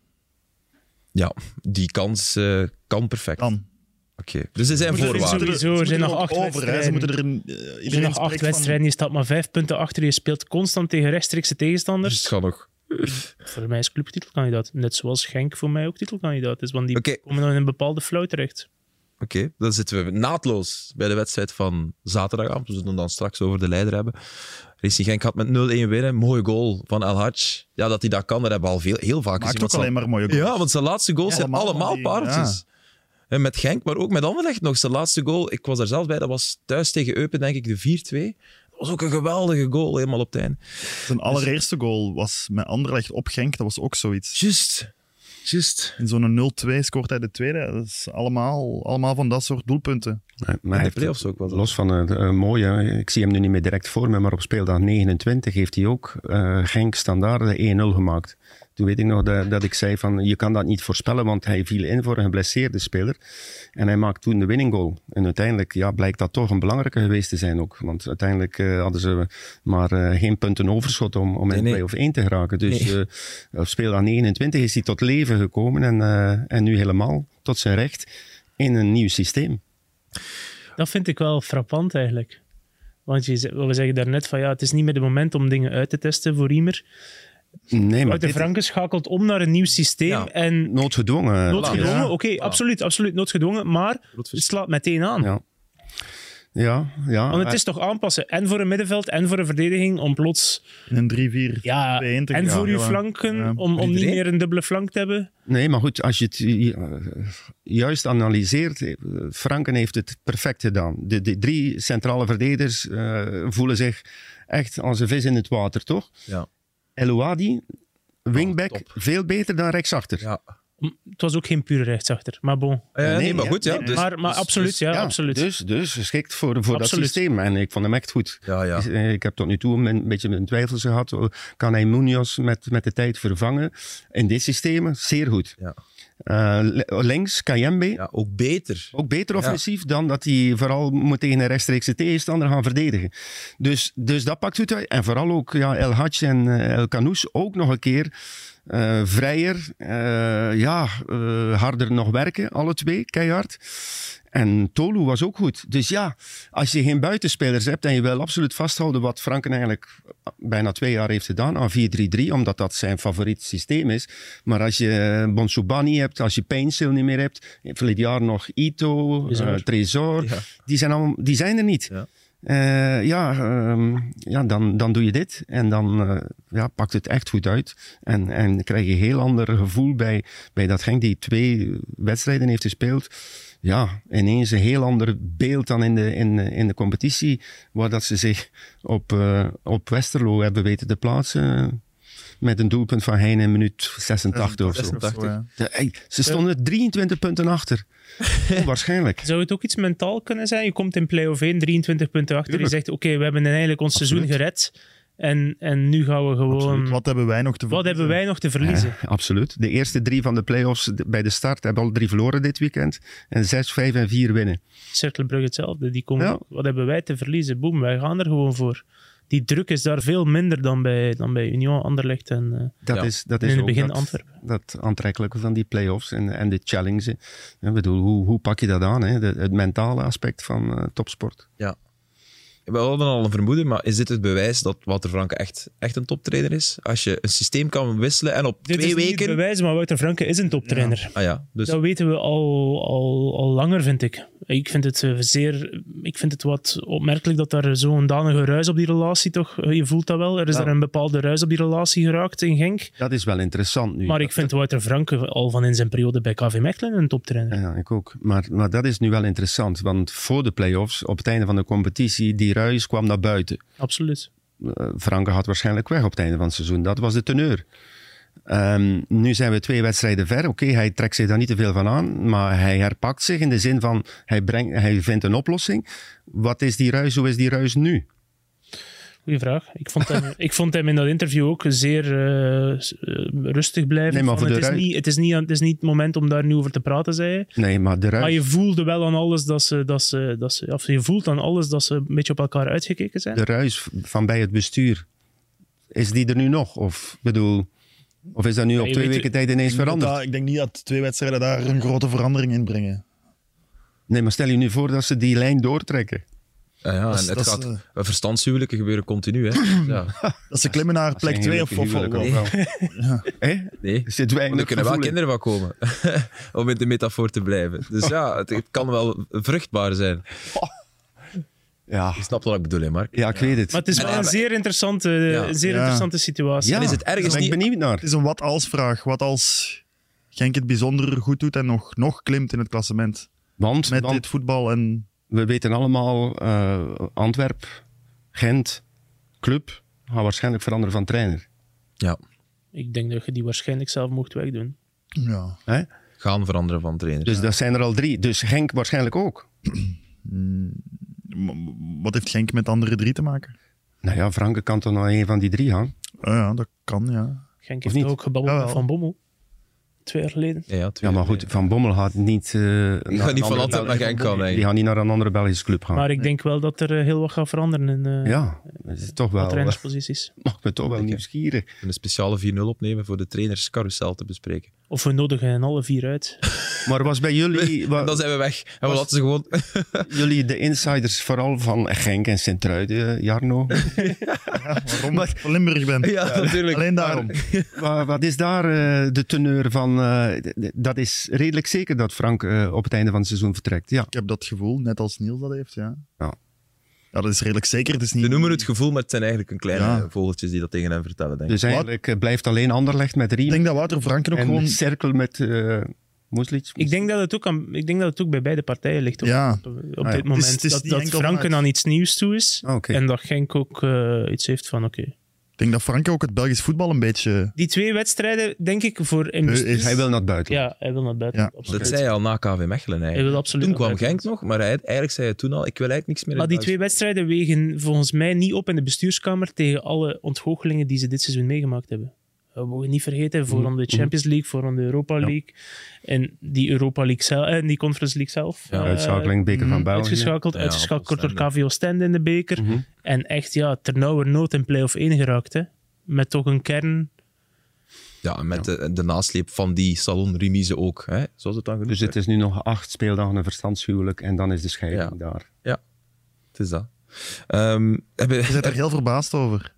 Ja, die kans uh, kan perfect. Dan. Oké, okay. Dus er zijn Maar er is voorwaarden. sowieso- Ze er zijn moeten nog er ook acht over, hè. Ze moeten er een, uh, Er zijn iedereen nog acht spreekt van- wedstrijden, je staat maar vijf punten achter. Je speelt constant tegen rechtstreekse Dus tegenstanders. het gaat nog... Voor mij is Club titelkandidaat. Net zoals Genk voor mij ook titelkandidaat is. Want die Oké. komen dan in een bepaalde flow terecht. Oké, okay, dan zitten we naadloos bij de wedstrijd van zaterdagavond. We zullen het dan straks over de leider hebben. Racing Genk had met nul één winnen. Mooie goal van El Hadj. Ja, dat hij dat kan, dat hebben we al veel, heel vaak Maakt gezien. ook Want alleen maar mooie goals. Ja, want zijn laatste goals Ja, zijn allemaal allemaal die- pareltjes. En met Genk, maar ook met Anderlecht nog. Zijn laatste goal, ik was daar zelf bij, dat was thuis tegen Eupen, denk ik, de vier twee. Dat was ook een geweldige goal, helemaal op het einde. Zijn allereerste goal was met Anderlecht op Genk. Dat was ook zoiets. Just, just. In zo'n nul twee scoort hij de tweede. Dat is allemaal, allemaal van dat soort doelpunten. Maar, maar En hij de heeft- play-offs ook wel. Los van het uh, mooie, ik zie hem nu niet meer direct voor me, maar op speeldag negenentwintig heeft hij ook uh, Genk standaard de één nul gemaakt. Toen weet ik nog dat, dat ik zei van, je kan dat niet voorspellen, want hij viel in voor een geblesseerde speler. En hij maakt toen de winning goal. En uiteindelijk ja, blijkt dat toch een belangrijke geweest te zijn ook. Want uiteindelijk uh, hadden ze maar uh, geen punten overschot om, om in Nee, nee. play-off één te geraken. Dus Nee. uh, op speeldag negenentwintig is hij tot leven gekomen en, uh, en nu helemaal tot zijn recht in een nieuw systeem. Dat vind ik wel frappant eigenlijk. Want je, ze- we zeggen daarnet van ja, het is niet meer de moment om dingen uit te testen voor Riemer. Nee, maar Wouter dit- Franke schakelt om naar een nieuw systeem. Ja. En noodgedwongen. noodgedwongen, Ja. oké, absoluut, absoluut noodgedwongen. Maar het slaat meteen aan. Ja. Ja, ja. Want het is toch aanpassen. En voor een middenveld en voor een verdediging om plots... In een drie vier Ja, twee een te en gaan. voor uw Ja. flanken, Ja. om, om niet iedereen? meer een dubbele flank te hebben. Nee, maar goed, als je het uh, juist analyseert, eh, Franken heeft het perfect gedaan. De, de drie centrale verdedigers uh, voelen zich echt als een vis in het water, toch? Ja. El Ouadi, wingback, top. veel beter dan rechtsachter. Ja. Het was ook geen pure rechtsachter, maar bon. Uh, nee, nee, maar goed, ja. Nee, Dus, maar maar dus, absoluut, dus, ja, ja, absoluut. Dus, dus geschikt voor, voor dat systeem. En ik vond hem echt goed. Ja, ja. Ik, ik heb tot nu toe een beetje mijn twijfels gehad. Kan hij Munoz met, met de tijd vervangen? In dit systeem, zeer goed. Ja. Uh, links, Kayembe. Ja, ook beter. Ook beter offensief ja. dan dat hij vooral moet tegen een rechtstreekse tegenstander gaan verdedigen. Dus, dus dat pakt goed uit. En vooral ook ja, El Hadj en uh, El Kanous ook nog een keer uh, vrijer, uh, ja, uh, harder nog werken, alle twee, keihard. En Tolu was ook goed. Dus ja, als je geen buitenspelers hebt en je wil absoluut vasthouden wat Franken eigenlijk bijna twee jaar heeft gedaan aan vier drie drie, omdat dat zijn favoriet systeem is. Maar als je Bonsoubani hebt, als je Painsil niet meer hebt, verleden jaar nog Ito, uh, Trésor, ja. die, zijn allemaal, die zijn er niet. Ja. Uh, ja, um, ja dan, dan doe je dit en dan uh, ja, pakt het echt goed uit. En, en krijg je een heel ander gevoel bij, bij dat Genk die twee wedstrijden heeft gespeeld. Ja, ineens een heel ander beeld dan in de, in, in de competitie, waar dat ze zich op, uh, op Westerlo hebben weten te plaatsen. Met een doelpunt van Heijn in minuut zesentachtig of zo. zesentachtig. Ja. Ja, hey, ze stonden drieëntwintig punten achter. Onwaarschijnlijk. Zou het ook iets mentaal kunnen zijn? Je komt in play-off één, drieëntwintig punten achter. Tuurlijk. Je zegt, oké, okay, we hebben eigenlijk ons Absoluut. seizoen gered. En, en nu gaan we gewoon... Absoluut. Wat hebben wij nog te verliezen? Wat hebben wij nog te verliezen? Ja, absoluut. De eerste drie van de play-offs bij de start hebben al drie verloren dit weekend. En zes, vijf en vier winnen. Cerkelbrugge hetzelfde. Die komen, ja. Wat hebben wij te verliezen? Boem, wij gaan er gewoon voor. Die druk is daar veel minder dan bij, dan bij Union, Anderlecht en, uh, dat ja. is, dat is in het ook begin dat, Antwerpen. Dat aantrekkelijke van die play-offs en, en de challenge. Ik bedoel, hoe, hoe pak je dat aan? Hè? De, het mentale aspect van uh, topsport. Ja. We hadden al een vermoeden, maar is dit het bewijs dat Wouter Franke echt, echt een toptrainer is? Als je een systeem kan wisselen en op dit twee is weken... Dit is niet het bewijs, maar Wouter Franke is een toptrainer. Ja. Ah, ja. Dus... Dat weten we al, al, al langer, vind ik. Ik vind het zeer... Ik vind het wat opmerkelijk dat daar zo'n danige ruis op die relatie toch... Je voelt dat wel. Er is ja. daar een bepaalde ruis op die relatie geraakt in Genk. Dat is wel interessant nu. Maar ik vind Wouter Franke al van in zijn periode bij K V Mechelen een toptrainer. Ja, ik ook. Maar, maar dat is nu wel interessant. Want voor de play-offs, op het einde van de competitie, die ruis kwam naar buiten. Absoluut. Uh, Franke had waarschijnlijk weg op het einde van het seizoen. Dat was de teneur. Um, nu zijn we twee wedstrijden ver. Oké, okay, hij trekt zich daar niet te veel van aan. Maar hij herpakt zich in de zin van... Hij, brengt, hij vindt een oplossing. Wat is die ruis? Hoe is die ruis nu? Goeie vraag. Ik vond hem, ik vond hem in dat interview ook zeer uh, rustig blijven. Nee, maar voor het, de is ruis... niet, het, is niet, het is niet het moment om daar nu over te praten, zei je. Nee, maar de ruis... Maar je voelde wel aan alles dat ze... Dat ze, dat ze of je voelt aan alles dat ze een beetje op elkaar uitgekeken zijn. De ruis van bij het bestuur, is die er nu nog? Of bedoel... Of is dat nu ja, op twee weet, weken tijd ineens veranderd? Dat, ik denk niet dat twee wedstrijden daar een grote verandering in brengen. Nee, maar stel je nu voor dat ze die lijn doortrekken. Ja, ja, dat is, en het dat gaat, is, uh... verstandshuwelijken gebeuren continu. Hè. Ja. Dat ze klimmen naar plek twee of of nee. ja. hey? Nee, er kunnen wel kinderen van komen. Om in de metafoor te blijven. Dus ja, het, het kan wel vruchtbaar zijn. Ja. Je snapt wat ik bedoel, hè, Mark? Ja, ik weet het. Maar het is wel en, een zeer interessante, ja. zeer ja. interessante situatie. Ja, en is het ergens ben ik niet... benieuwd naar. Het is een wat-als-vraag. Wat als Genk het bijzonder goed doet en nog, nog klimt in het klassement? Want, Met want dit voetbal en... we weten allemaal, uh, Antwerp, Gent, club, gaan waarschijnlijk veranderen van trainer. Ja. Ik denk dat je die waarschijnlijk zelf mocht wegdoen. Ja. Hè? Gaan veranderen van trainer. Dus ja. dat zijn er al drie. Dus Genk waarschijnlijk ook. Wat heeft Genk met de andere drie te maken? Nou ja, Franke kan toch nog een van die drie gaan? Oh ja, dat kan, ja. Genk heeft ook gebabbeld ja, met Van Bommel. Twee jaar geleden. Ja, ja, twee ja maar goed, jaar. Van Bommel gaat niet... Uh, Die gaat niet van altijd naar Genk gaan. Die gaat niet naar een andere Belgische club gaan. Maar ik denk wel dat er uh, heel wat gaat veranderen in uh, ja, dat is toch wel, trainersposities. Mag me toch wel nieuwsgierig. Een speciale vier nul opnemen voor de trainerscarousel te bespreken. Of we nodigen hen alle vier uit. Maar was bij jullie... en dan zijn we weg. En we was, laten ze gewoon... jullie de insiders vooral van Genk en Sint-Truiden, Jarno? Ja, waarom maar, ik van Limburg ben. Ja, natuurlijk. Alleen daarom. Maar, wat is daar uh, de teneur van... Uh, dat is redelijk zeker dat Frank uh, op het einde van het seizoen vertrekt. Ja. Ik heb dat gevoel, net als Niels dat heeft, ja. Ja. Ja, dat is redelijk zeker. Het is niet... Ze noemen het gevoel, maar het zijn eigenlijk een kleine ja. vogeltjes die dat tegen hem vertellen, denk ik. Dus eigenlijk uh, blijft alleen Anderlecht met Riem. Ik denk dat Wouter Franken ook en gewoon... een cirkel met uh, Moeslic. Ik denk, dat het ook aan, ik denk dat het ook bij beide partijen ligt op, ja. op, op ah, dit ja. moment. Het is, het is dat dat Franken aan iets nieuws toe is. Okay. En dat Genk ook uh, iets heeft van, oké, okay, denk dat Franke ook het Belgisch voetbal een beetje... Die twee wedstrijden, denk ik, voor... In Is- is- Hij wil naar het buitenland. Ja, hij wil naar het buitenland. Ja. absoluut. Dat zei hij al na K V Mechelen Hij eigenlijk. wil absoluut Toen naar kwam het Genk nog, maar hij, eigenlijk zei hij toen al, ik wil eigenlijk niks meer in Maar die het twee wedstrijden wegen volgens mij niet op in de bestuurskamer tegen alle ontgoochelingen die ze dit seizoen meegemaakt hebben. We mogen niet vergeten, voor aan de Champions League, voor aan de Europa League. En die Europa League zelf, en die Conference League zelf. Ja, eh, Uitschakeling, beker van België. Uitgeschakeld, Ja, uitgeschakeld door Oostende. K V Oostende in de beker. Mhm. En echt, ja, ternauwernood in play-off één geraakt. Hè. Met toch een kern. Ja, met de, de nasleep van die salonremise ook, hè, zoals het dan genoemd Dus het is nu nog acht speeldagen een verstandshuwelijk en dan is de scheiding Ja. daar. werd. Het is dat. Ehm, hebben, Je bent er heel verbaasd over.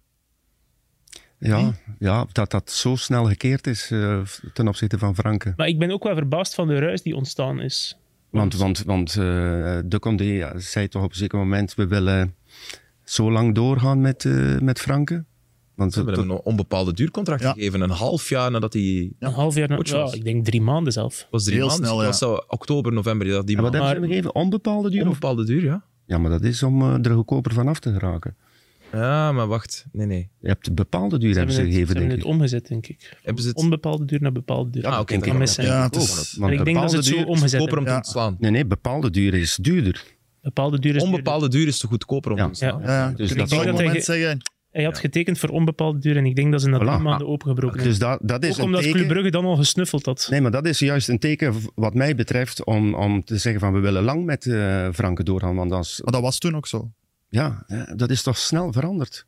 Ja, ja, dat dat zo snel gekeerd is uh, ten opzichte van Franke. Maar ik ben ook wel verbaasd van de ruis die ontstaan is. Want, want, want uh, de Condé ja, zei toch op een zeker moment, we willen zo lang doorgaan met, uh, met Franke. Want Ze hebben hem een onbepaalde duurcontract Ja. gegeven, een half jaar nadat hij... Ja. Een half jaar, na, Coach ja, was. ik denk drie maanden zelf. was drie Heel maanden, snel, dus ja. dat was zo oktober, november, dat die en wat maand. hebben ze hem gegeven? Onbepaalde duur? Of? Onbepaalde duur, ja. Ja, maar dat is om uh, er goedkoper van af te geraken. Ja, maar wacht. Nee, nee. Je hebt een bepaalde duur Ze hebben hebben ze het, ze gegeven, hebben denk het ik. omgezet, denk ik. Hebben ze het... Onbepaalde duur naar bepaalde duur. Ah, oké, dat dat kan kan mis zijn. Ja, denk het ik is- ook. Maar Want ik denk dat ze bepaalde het zo duur- omgezet Goedkoper om hebben. te Ja. ontslaan. Nee, nee, bepaalde duur is duurder. Bepaalde duur is Onbepaalde duur is te goedkoper om te Ja. ontslaan. Ja. Ja, Dus dus dat dat zou- op het moment dat zeggen... Hij had getekend voor onbepaalde duur en ik denk dat ze na drie Voilà. maanden opengebroken Dus hebben. dat, dat is Ook een omdat teken... Club Brugge dan al gesnuffeld had. Nee, maar dat is juist een teken, v- wat mij betreft, om, om te zeggen van we willen lang met uh, Franke doorgaan. Want als, Maar dat was toen ook zo. ja, ja, dat is toch snel veranderd.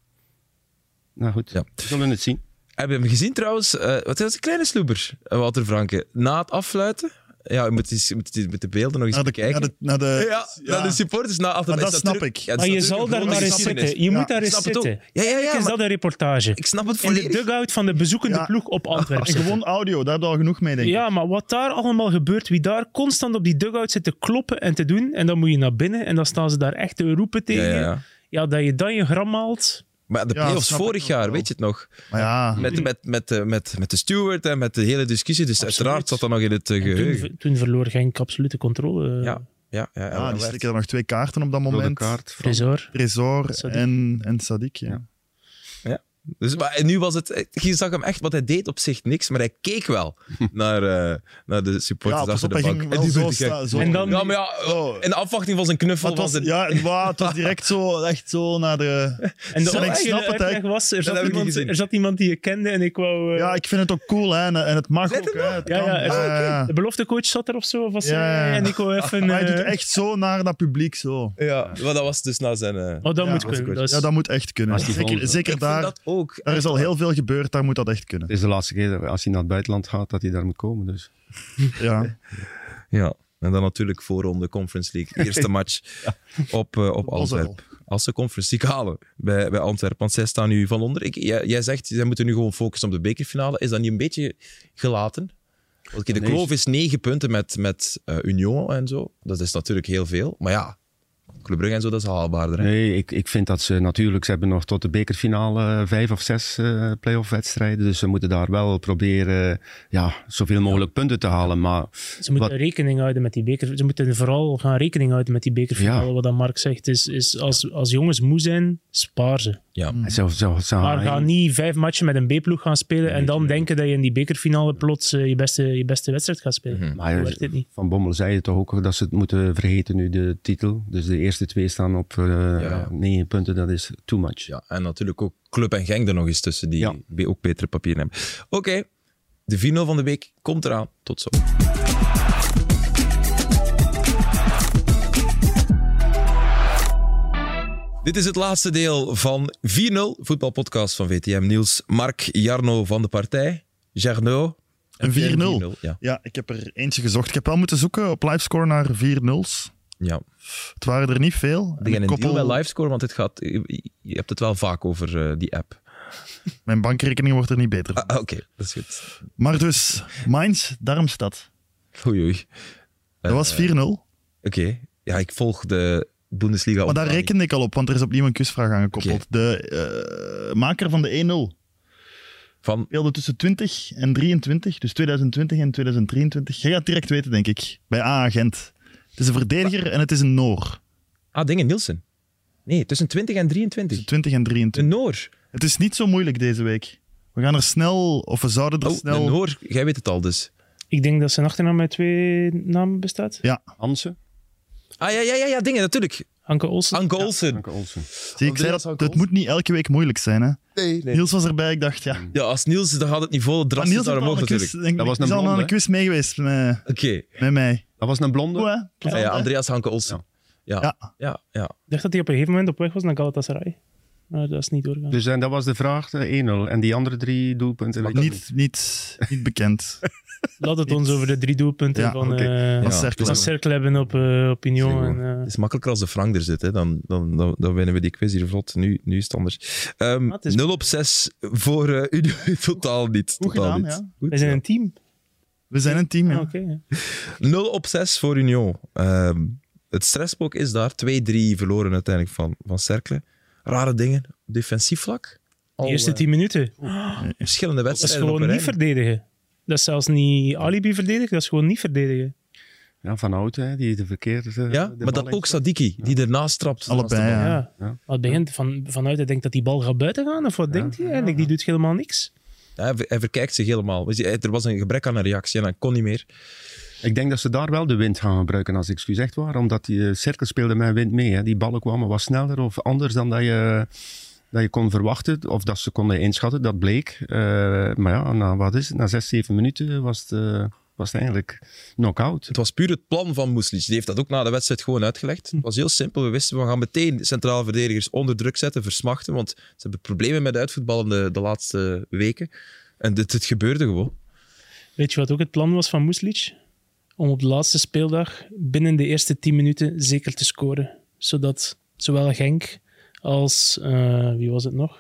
Nou goed, Ja. we zullen het zien. Heb je hem gezien trouwens? Uh, wat is een kleine sloeber, uh, Walter Franke. Na het afluiten, ja, je moet, die, je moet die, met de beelden nog eens Naar de, bekijken. naar de, naar de, ja, naar de supporters. Na afloop. Maar dat Is snap natuurlijk- ik. ja, dat Maar is je zal natuurlijk daar gewoon maar eens geschiedenis. zitten. Je Ja, moet daar Ik eens snap het ook. zitten. Ja, ja, ja, Kijk, is maar dat een reportage? ik snap het In de volledig. dugout van de bezoekende Ja. ploeg op Antwerpen. En gewoon audio, daar heb je al genoeg mee, denk ik. Ja, maar wat daar allemaal gebeurt, wie daar constant op die dugout zit te kloppen en te doen, en dan moet je naar binnen en dan staan ze daar echt te roepen tegen Ja, je. ja, ja. Ja, dat je dan je gram haalt. Maar de Ja, playoffs snap ik vorig ook jaar, wel. weet je het nog? Maar ja, Met, met, met, met, met, met de steward en met de hele discussie. Dus Absoluut. uiteraard zat dat nog in het uh, En geheugen. toen, toen verloor Genk absolute controle. Ja, ja, ja. ja, ja, die ja, stikken er nog twee kaarten op dat Rode moment. kaart. Tresor. Tresor Sadik. en, en Sadik, ja. Ja. Dus, maar nu was het... Je zag hem echt, want hij deed op zich niks, maar hij keek wel naar, uh, naar de supporters Ja, pas achter op, de hij bank. ging En wel die zo werd gek. staan. Zo. En dan- Ja, maar ja, Zo. in de afwachting van zijn knuffel Maar het was was, het... ja, maar het was direct zo, echt zo naar de... En de Ja, ik officiële snap het, hè. uitleg was, er Dat zat, heb ik niet iemand, gezien. er zat iemand die je kende en ik wou... eh, Ja, ik vind het ook cool, hè. En, en het mag Let ook, hem hè. op. Het ja, kan. ja, er- Ja, ja. de beloftecoach zat er of zo. Of was Ja, hij- ja. En ik wou even... Maar hij doet eh, echt zo naar dat publiek, zo. Ja, maar dat was dus na zijn... Uh, Oh, dat Ja, moet dat is kunnen. goed. Dat is- Ja, dat moet echt kunnen. Als die Zeker, volgende- zeker ik vind daar. dat ook. Er is al heel veel gebeurd, daar moet dat echt kunnen. Het is de laatste keer als hij naar het buitenland gaat dat hij daar moet komen. Dus. Ja. Ja, en dan natuurlijk voorronde Conference League. Eerste match op, uh, op Antwerpen. Als ze Conference League halen bij, bij Antwerpen. Want zij staan nu van onder. Ik, jij, jij zegt, zij moeten nu gewoon focussen op de bekerfinale. Is dat niet een beetje gelaten? Want de Nee. kloof is negen punten met, met uh, Union en zo. Dat is natuurlijk heel veel. Maar ja, Club Brugge en zo, dat is haalbaarder. Hè? Nee, ik, ik vind dat ze natuurlijk, ze hebben nog tot de bekerfinale vijf of zes uh, play-off wedstrijden. Dus ze moeten daar wel proberen ja, zoveel mogelijk punten te halen. Maar Ze moeten Wat- rekening houden met die beker. Ze moeten vooral gaan rekening houden met die bekerfinale. Ja. Wat dan Mark zegt, is, is als, als jongens moe zijn, spaar ze. Ja. ze, ze, ze Maar gaan- ga niet vijf matchen met een B-ploeg gaan spelen en dan denken dat je in die bekerfinale plots uh, je, beste, je beste wedstrijd gaat spelen. Mhm. Maar Zo werkt het niet. Van Bommel zei het toch ook dat ze het moeten vergeten nu, de titel. Dus de eerste twee staan op uh, Ja. negen punten, dat is too much. Ja, en natuurlijk ook Club en Genk er nog eens tussen, die Ja. be- ook betere papieren hebben. Oké, okay, de vier nul van de week komt eraan. Tot zo. Dit is het laatste deel van vier nul, voetbalpodcast van V T M. Niels, Mark, Jarno van de partij, Jarno. Een vier nul. vier nul, Ja. Ja, ik heb er eentje gezocht. Ik heb wel moeten zoeken op livescore naar vier nuls. ja. Het waren er niet veel. En Begin ik een deal koppel- met livescore, want het gaat, je, je hebt het wel vaak over uh, die app. Mijn bankrekening wordt er niet beter van. Ah, Oké, okay, dat is goed. Maar dus, Mainz, Darmstadt. Oei, oei. Dat was Uh, vier nul. Oké, okay. Ja, ik volg de Bundesliga. Maar daar opname. rekende ik al op, want er is opnieuw een quizvraag aangekoppeld. De uh, maker van de één nul Van, speelde tussen twintig en drieëntwintig, dus tweeduizend twintig en tweeduizend drieëntwintig. Jij gaat het direct weten, denk ik, bij A A Gent. Het is een verdediger en het is een Noor. ah, dingen, Nielsen. Nee, tussen twintig en drieëntwintig. Tussen twintig en Een drieëntwintig. Noor. Het is niet zo moeilijk deze week. We gaan er snel, of we zouden er Oh, snel... de Noor, jij weet het al dus. Ik denk dat zijn achternaam uit twee namen bestaat. Ja. Hansen? Ah ja, ja, ja, ja dingen, natuurlijk. Anke Olsen. Anke Olsen. Anke Olsen. Zie, ik zei dat, het moet niet elke week moeilijk zijn. Hè? Nee, nee. Niels was erbij, ik dacht, ja. Ja, als Niels, dan gaat het niveau Maar drastisch Niels naar heeft al omhoog een quiz, natuurlijk. denk, Dat was die een is al blonde, aan een quiz mee geweest met, Oké. met mij. Dat was een blonde. Goed, hè? Ja, Plezant, ja, hè? Andreas Hanke Olsen. Ja. Ja. Ja. Ja, ja. Ik dacht dat hij op een gegeven moment op weg was naar Galatasaray. Maar dat is niet doorgegaan. Dus en dat was de vraag, eh, één nul. En die andere drie doelpunten... weet ik Niet, niet, niet bekend. Laat het ons over de drie doelpunten Ja, van, oké. eh Ja, Cercle. van Cercle hebben op, uh, op Union. Zeker. En, uh, Het is makkelijker als de Frank er zit, hè. Dan, dan, dan, dan winnen we die quiz hier vlot. Nu, nu is het anders. Um, Ah, het is- nul op zes voor uh, Union. Totaal niet. Goed Totaal gedaan, niet. ja. Goed, wij zijn ja. een team. We zijn een team, ja. Ah, oké, ja. nul op zes voor Union. Um, het stressblok is daar. twee drie verloren uiteindelijk van, van Cercle. Rare dingen. Defensief vlak. De Al, eerste eh, tien minuten. verschillende Dat is wedstrijden op gewoon een niet rij. verdedigen. Dat is zelfs niet alibi verdedigen, dat is gewoon niet verdedigen. Ja, Van Hout, hè, die de verkeerde... eh, Ja, de maar bal dan ook in- Sadiki, die ernaast trapt. Allebei, naast de bal. Ja. Ja. Ja. Maar het begint van, vanuit, hij denkt dat die bal gaat buiten gaan, of wat Ja. denkt hij eigenlijk? Die doet helemaal niks. Ja, hij, ver- hij verkijkt zich helemaal. We zien- Er was een gebrek aan een reactie en hij kon niet meer. Ik denk dat ze daar wel de wind gaan gebruiken als excuus echt waar. Omdat die uh, Cercle speelde met wind mee. Hè. Die ballen kwamen wat sneller of anders dan dat je, dat je kon verwachten. Of dat ze konden inschatten, dat bleek. Uh, maar ja, na, wat is het? Na zes, zeven minuten was het, uh, was het eigenlijk knock-out. Het was puur het plan van Muslic. Die heeft dat ook na de wedstrijd gewoon uitgelegd. Het was heel simpel. We wisten, we gaan meteen de centrale verdedigers onder druk zetten, versmachten. Want ze hebben problemen met uitvoetballen de, de laatste weken. En dit, het gebeurde gewoon. Weet je wat ook het plan was van Muslic? Om op de laatste speeldag binnen de eerste tien minuten zeker te scoren. Zodat zowel Genk als, uh, wie was het nog?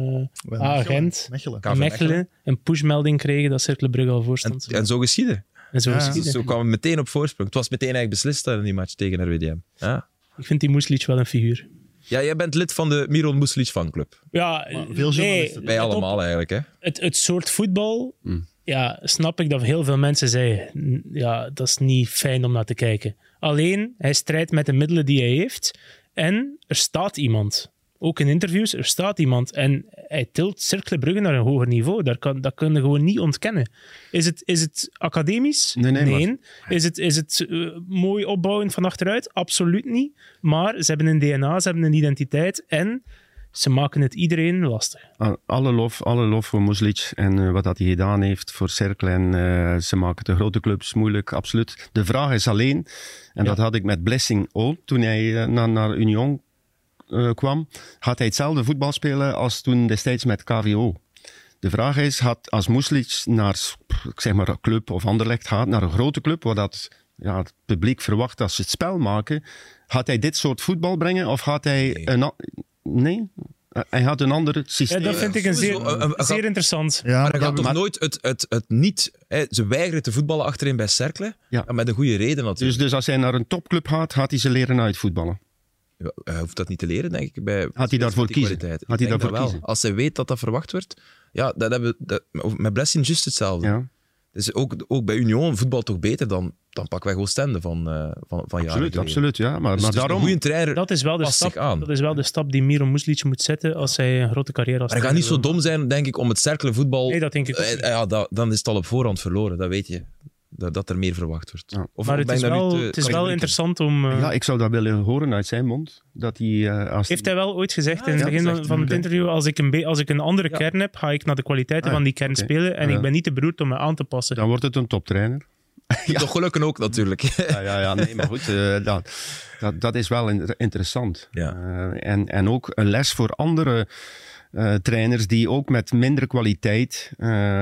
Uh, ah, Gent Mechelen. en Mechelen een pushmelding kregen dat Cercle Brugge al voor En, stond. en zo geschiedde. En zo Ja, geschiedde. Zo kwamen we meteen op voorsprong. Het was meteen eigenlijk beslist in die match tegen R W D M. Ja. Ik vind die Muslic wel een figuur. Ja, jij bent lid van de Miron Muslic fanclub. Ja, Maar veel nee, journalisten- Wij let op, allemaal eigenlijk, hè. Het, het soort voetbal, Mm. ja, snap ik dat heel veel mensen zeggen, n- ja, dat is niet fijn om naar te kijken. Alleen, hij strijdt met de middelen die hij heeft en er staat iemand. Ook in interviews, er staat iemand en hij tilt Cercle Brugge naar een hoger niveau. Daar kan, dat kun je gewoon niet ontkennen. Is het, is het academisch? Nee, nee, Is het, is het uh, mooi opbouwen van achteruit? Absoluut niet. Maar ze hebben een D N A, ze hebben een identiteit en ze maken het iedereen lastig. Alle lof, alle lof voor Muslic en uh, wat dat hij gedaan heeft voor Cercle. En uh, ze maken de grote clubs moeilijk, absoluut. De vraag is alleen, en Ja. dat had ik met Blessing ook, toen hij uh, naar, naar Union uh, kwam, had hij hetzelfde voetbal spelen als toen destijds met K V O. De vraag is, had als Muslic naar ik zeg maar, een club of Anderlecht gaat, naar een grote club, waar dat, ja, het publiek verwacht dat ze het spel maken, gaat hij dit soort voetbal brengen of gaat hij Nee. een... a- Nee, hij had een ander Ja, systeem. dat vind ik een zeer, Sowieso, uh, uh, zeer gaat- interessant. Ja, Maar hij gaat dat- toch nooit het, het, het niet... Hè, ze weigeren te voetballen achterin bij Cercle. Ja. Ja, met een goede reden Dus, natuurlijk. dus als hij naar een topclub gaat, gaat hij ze leren uitvoetballen. Ja, hij hoeft dat niet te leren, denk ik. Bij, Had hij daarvoor met die kiezen? kwaliteit. Had Ik hij denk daarvoor dat wel. kiezen? Als hij weet dat dat verwacht wordt... Ja, dat hebben we... Dat, met Blessing juist hetzelfde. Ja, Dus ook, ook bij Union voetbal toch beter dan, dan pakken wij gewoon Stende van, uh, van, van jaren absoluut, geleden. absoluut. Ja. Maar, Dus, maar dus daarom... een goede trainer... Dat is, wel de past stap, zich aan. dat is wel de stap die Miro Muslic moet zetten als hij een grote carrière als Maar hij gaat niet zo trainer dom zijn, denk ik, om het Cercle voetbal... Nee, dat denk ik ook Eh, niet. ja, dat, dan is het al op voorhand verloren, dat weet je. Dat, dat er meer verwacht wordt. Ja. Of Maar het ben is ik daar nu wel, te het is wel kategoriek in? interessant om... uh, Ja, ik zou dat willen horen uit zijn mond. Dat hij, uh, als Heeft hij wel ooit gezegd in ja, het begin dat van, zegt van het hij. interview, als ik een, be- als ik een andere Ja. kern heb, ga ik naar de kwaliteiten Ah, van die kern oké. spelen en Ja. ik ben niet te beroerd om me aan te passen. Dan wordt het een toptrainer. Ja. Toch gelukken ook, natuurlijk. Ja, ja, ja, nee, maar goed. Uh, dat, dat, dat is wel in- interessant. Ja. Uh, en, en ook een les voor andere uh, trainers die ook met minder kwaliteit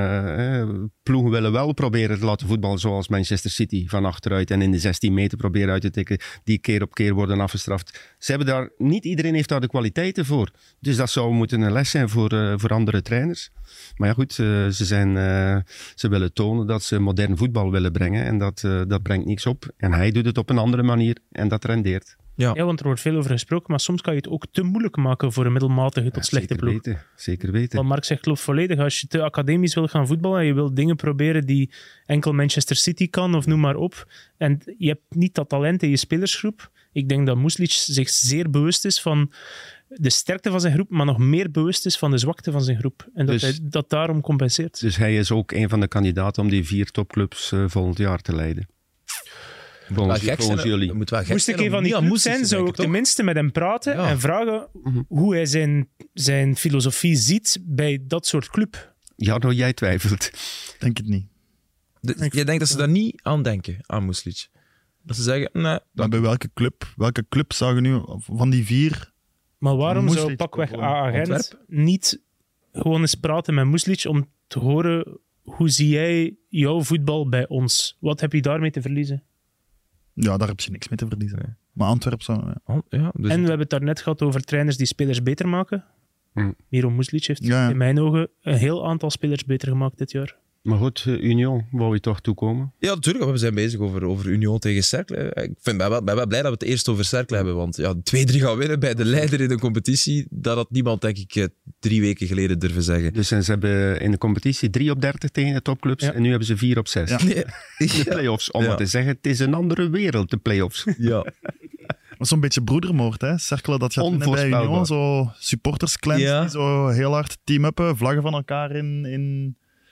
uh, uh, ploegen willen wel proberen te laten voetballen zoals Manchester City van achteruit en in de zestien meter proberen uit te tikken, die keer op keer worden afgestraft. Ze hebben daar, niet iedereen heeft daar de kwaliteiten voor. Dus dat zou moeten een les zijn voor, uh, voor andere trainers. Maar ja goed, uh, ze, zijn, uh, ze willen tonen dat ze modern voetbal willen brengen en dat, uh, dat brengt niks op. En hij doet het op een andere manier en dat rendeert. Ja. Ja, want er wordt veel over gesproken, maar soms kan je het ook te moeilijk maken voor een middelmatige tot Ja, slechte zeker ploeg. weten, zeker weten. Wat Mark zegt klopt volledig. Als je te academisch wil gaan voetballen en je wil dingen proberen die enkel Manchester City kan, of noem maar op, en je hebt niet dat talent in je spelersgroep, ik denk dat Muslic zich zeer bewust is van de sterkte van zijn groep, maar nog meer bewust is van de zwakte van zijn groep. En dat Dus- hij dat daarom compenseert. Dus hij is ook een van de kandidaten om die vier topclubs uh, volgend jaar te leiden. Volgens, gek volgens zijn, jullie. moet wel gek Moest zijn ik een om van die niet aan clubs Moeslic zijn, te zou ik denken, toch? tenminste met hem praten Ja. en vragen Mhm. hoe hij zijn, zijn filosofie ziet bij dat soort club. Ja, nou jij twijfelt. Denk het niet. De- jij denkt dat ze daar niet aan denken, aan Moeslic? Dat ze zeggen, nee, Maar dat, bij welke club, welke club zou je nu van die vier... Maar waarom Moeslic zou pakweg gewoon agent Antwerp? niet gewoon eens praten met Moeslic om te horen hoe zie jij jouw voetbal bij ons? Wat heb je daarmee te verliezen? Ja, daar heb je niks mee te verliezen. Maar Antwerp zou... Ja. oh, ja, dus En we hebben het daarnet gehad over trainers die spelers beter maken. Hm. Miro Moeslic heeft Ja, ja. in mijn ogen een heel aantal spelers beter gemaakt dit jaar. Maar goed, uh, Union, wou je toch toekomen? Ja, natuurlijk. We zijn bezig over, over Union tegen Cercle. Ik vind, ben, wel, ben wel blij dat we het eerst over Cercle hebben. Want ja, twee drie gaan winnen bij de leider in de competitie. Dat had niemand, denk ik, eh, drie weken geleden durven zeggen. Dus ze hebben in de competitie drie op dertig tegen de topclubs Ja. en nu hebben ze vier op zes. Ja. Nee. De play-offs, om Ja. maar te zeggen, het is een andere wereld, de play-offs. Ja. Dat is zo'n beetje broedermoord, hè. Cercle, dat gaat winnen bij Onvoorspelbaar. Union. Zo supportersclans Ja. die zo heel hard team-uppen, vlaggen van elkaar in, in,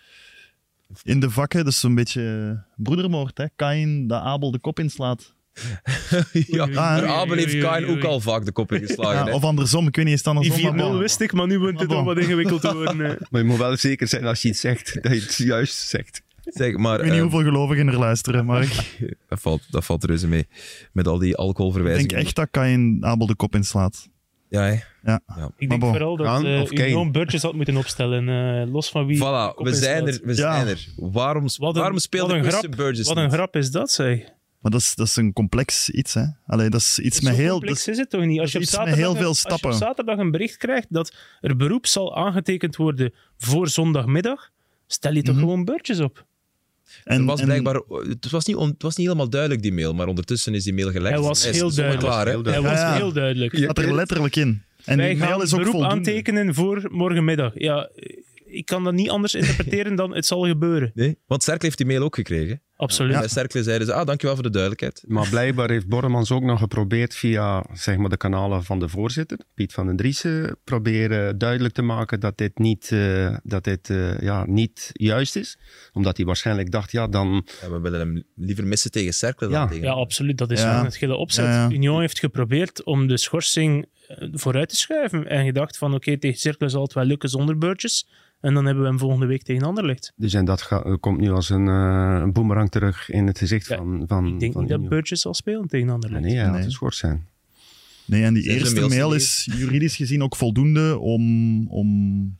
in de vakken. Dus zo'n beetje broedermoord, hè. Kain dat Abel de kop inslaat. ja. Oei, Maar oei, Abel heeft oei, Kain oei, ook al vaak de kop ingeslagen. Ja, hè. of andersom, ik weet niet, is het Die andersom? vier maar nul bon. wist ik, maar nu wordt het Maar al bon. wat ingewikkeld te worden. eh. Maar je moet wel zeker zijn als je iets zegt, dat je het juist zegt. Zeg, maar, Ik weet niet eh, hoeveel gelovigen er luisteren, maar ik dat, valt, dat valt reuze mee. Met al die alcoholverwijzingen. denk echt dat Kain Abel de kop inslaat. Ja, hè. Ja. Ja. Ik denk Maar bon. vooral dat Gaan uh, of Kane? Union Burgess had moeten opstellen. eh, los van wie. Voilà, kop we in zijn slaat. er. We Ja. zijn er. Waarom, Wat een- waarom speelde wat een Christian grap. Burgess Wat een niet? grap is dat, zeg. Maar dat is, dat is een complex iets, hè. Allee, dat is iets Zo met heel... complex dat is- is het toch niet? Als je, op iets met zaterdag, heel veel als je stappen. op zaterdag een bericht krijgt dat er beroep zal aangetekend worden voor zondagmiddag, stel je toch Mhm. gewoon Burgess op. en, Er was en- blijkbaar, het, was niet on- het was niet helemaal duidelijk, die mail, maar ondertussen is die mail gelekt. Hij was Hij is heel zomaar duidelijk. Klaar, hè? Heel Hij duidelijk. was Ja, ja. heel duidelijk. staat er letterlijk in. En Wij die gaan mail is ook beroep voldoende. aantekenen voor morgenmiddag. Ja, ik kan dat niet anders interpreteren dan het zal gebeuren. Nee? Want Cercle heeft die mail ook gekregen. Absoluut. Bij Cercle zeiden ze, ah, dankjewel voor de duidelijkheid. Maar blijkbaar heeft Borremans ook nog geprobeerd via zeg maar, de kanalen van de voorzitter, Piet van den Driessen, proberen duidelijk te maken dat dit niet, uh, dat dit, uh, ja, niet juist is. Omdat hij waarschijnlijk dacht, ja, dan... Ja, we willen hem liever missen tegen Cercle dan Ja. tegen Ja, absoluut. Dat is Ja. gewoon het hele opzet. Ja, ja. Union heeft geprobeerd om de schorsing eh, vooruit te schuiven. En gedacht van, oké, tegen Cercle zal het wel lukken zonder Burgess. En dan hebben we hem volgende week tegen Anderlecht. Dus en dat ga- komt nu als een, uh, een boemerang terug in het gezicht Ja, van, van Ik denk van niet dat Union. Burgess zal spelen tegen Anderlecht. Nee, hij had Nee. geschorst zijn. Nee, en die Zijn ze eerste mails mail gelezen? is juridisch gezien ook voldoende om, om,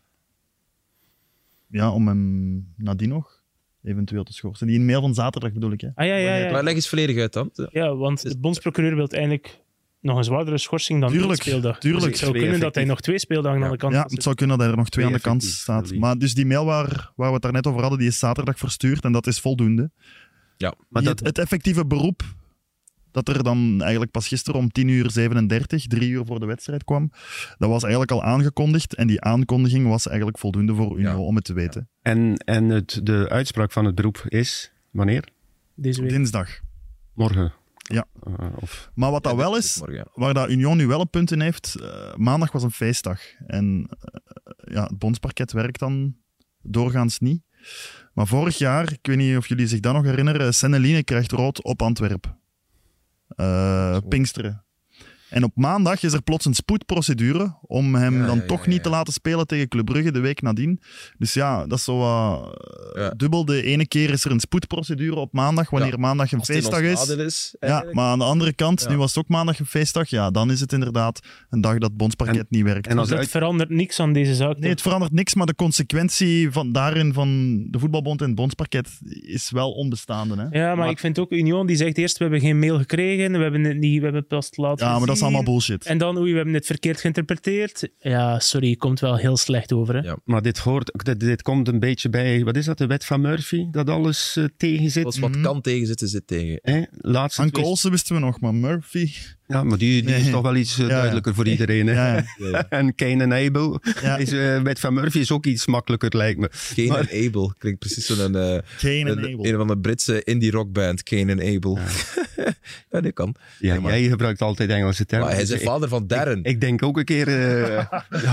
ja, om hem nadien nog eventueel te schorsen. Die mail van zaterdag bedoel ik, hè. Ah ja, ja, ja. Maar leg eens volledig uit dan. Ja, want de bondsprocureur wil eigenlijk nog een zwaardere schorsing dan Tuurlijk, één speeldag. tuurlijk. Dus het zou Twee kunnen dat hij effectief. nog twee speeldagen aan de kant Ja, gaat het zou kunnen dat hij er nog twee aan de kant effectief, staat. sorry. Maar dus die mail waar, waar we het daarnet over hadden, die is zaterdag verstuurd en dat is voldoende. Ja, Maar Die- dat, het, het effectieve beroep, dat er dan eigenlijk pas gisteren om tien uur zevenendertig, drie uur voor de wedstrijd kwam, dat was eigenlijk al aangekondigd. En die aankondiging was eigenlijk voldoende voor Union Ja. om het te weten. en en het, de uitspraak van het beroep is, wanneer? deze week. Dinsdag. Morgen. Ja. Uh, of, Maar wat dat Ja, wel dit- is, dit morgen, ja. waar dat Union nu wel een punt in heeft, eh, maandag was een feestdag. En eh, ja, het bondsparket werkt dan doorgaans niet. Maar vorig jaar, ik weet niet of jullie zich dat nog herinneren, Senneline krijgt rood op Antwerpen. Uh, Pinksteren. En op maandag is er plots een spoedprocedure om hem Ja, dan ja, ja, toch ja, niet te ja. laten spelen tegen Club Brugge de week nadien. Dus ja, dat is zo wat eh, Ja. dubbel. De ene keer is er een spoedprocedure op maandag, wanneer Ja, maandag een Als het in feestdag ons is. nadeel is Ja, eigenlijk. maar aan de andere kant, Ja. nu was het ook maandag een feestdag, ja, dan is het inderdaad een dag dat het bondsparket En- niet werkt. en als Dat uit- verandert niks aan deze zaak. Nee, het verandert niks, maar de consequentie van, daarin van de voetbalbond en het bondsparket is wel onbestaande. Hè? Ja, maar, Maar- ik vind ook Union die zegt eerst we hebben geen mail gekregen, we hebben het niet, we hebben het pas te laat Ja, maar dat is gezien. allemaal bullshit. En dan, oei, we hebben het verkeerd geïnterpreteerd. Ja, sorry, je komt wel heel slecht over. Hè? Ja. maar dit, hoort, dit, dit komt een beetje bij, wat is dat, de wet van Murphy, dat alles uh, tegenzit. Als wat Mhm. kan tegenzitten, zit tegen. Hè? Laatste Aan twee- Coulson wisten we nog, maar Murphy... Ja, maar die, die is Nee. toch wel iets uh, Ja, ja. duidelijker voor iedereen. Hè? Ja, ja. En Kane en Abel. Ja. Deze uh, wet van Murphy is ook iets makkelijker, lijkt me. Kane Maar- en Abel. Klinkt precies zo'n... eh, Kane en een, Abel. een van de Britse indie rockband, Kane en Abel. Ja, dat kan. Ja, Ja, maar- jij gebruikt altijd Engelse termen. Maar hij is de Dus ik- vader van Darren. Ik, ik denk ook een keer... eh,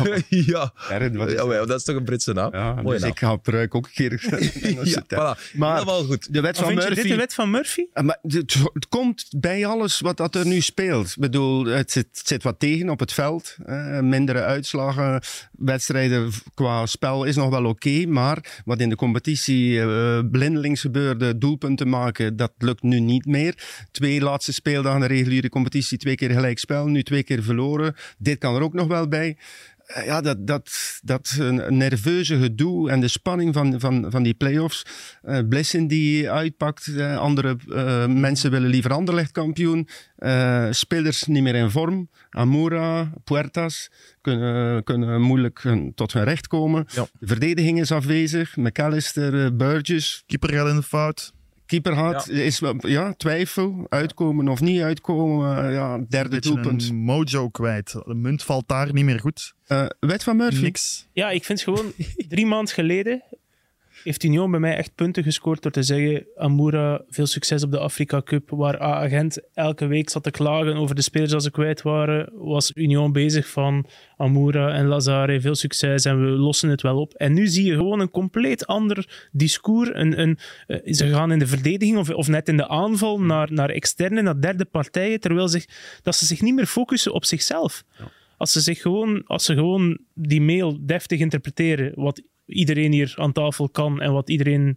ja. Darren, wat is Ja, maar dat is toch een Britse naam? Ja, Mooie dus naam. ik ga pruik ook een keer Engelse Ja, termen. voilà. Maar Helemaal goed. de wet Maar van vind je Murphy... dit de wet van Murphy? Uh, Maar het, het komt bij alles wat dat er nu speelt. Ik bedoel, het zit, het zit wat tegen op het veld. Uh, mindere uitslagen. Wedstrijden v- qua spel is nog wel oké. maar wat in de competitie uh, blindelings gebeurde, doelpunten maken, dat lukt nu niet meer. Twee laatste speeldagen in de reguliere competitie, twee keer gelijk spel, nu twee keer verloren. Dit kan er ook nog wel bij. Uh, ja, dat, dat, dat een nerveuze gedoe en de spanning van, van, van die play-offs. Uh, Blissen die uitpakt, uh, andere uh, mensen willen liever Anderlecht kampioen. Uh, spelers niet meer in vorm. Amoura, Puertas kunnen, kunnen moeilijk hun, tot hun recht komen. Ja. De verdediging is afwezig. McAllister, uh, Burgess. Keeper gaat in de fout. Keeper had, Ja. is wel- ja, twijfel. Uitkomen of niet uitkomen. Uh, ja, derde Beetje doelpunt. een mojo kwijt. De munt valt daar niet meer goed. Uh, wet van Murphy. Niks. Ja, ik vind gewoon, drie maanden geleden heeft Union bij mij echt punten gescoord door te zeggen Amoura, veel succes op de Afrika Cup, waar A-agent elke week zat te klagen over de spelers als ze kwijt waren, was Union bezig van Amoura en Lazare, veel succes en we lossen het wel op. En nu zie je gewoon een compleet ander discours. Een, een, uh, ze gaan in de verdediging of, of net in de aanval naar, naar externe, naar derde partijen, terwijl zich, dat ze zich niet meer focussen op zichzelf. Ja. Als ze, zich gewoon, als ze gewoon die mail deftig interpreteren, wat iedereen hier aan tafel kan en wat iedereen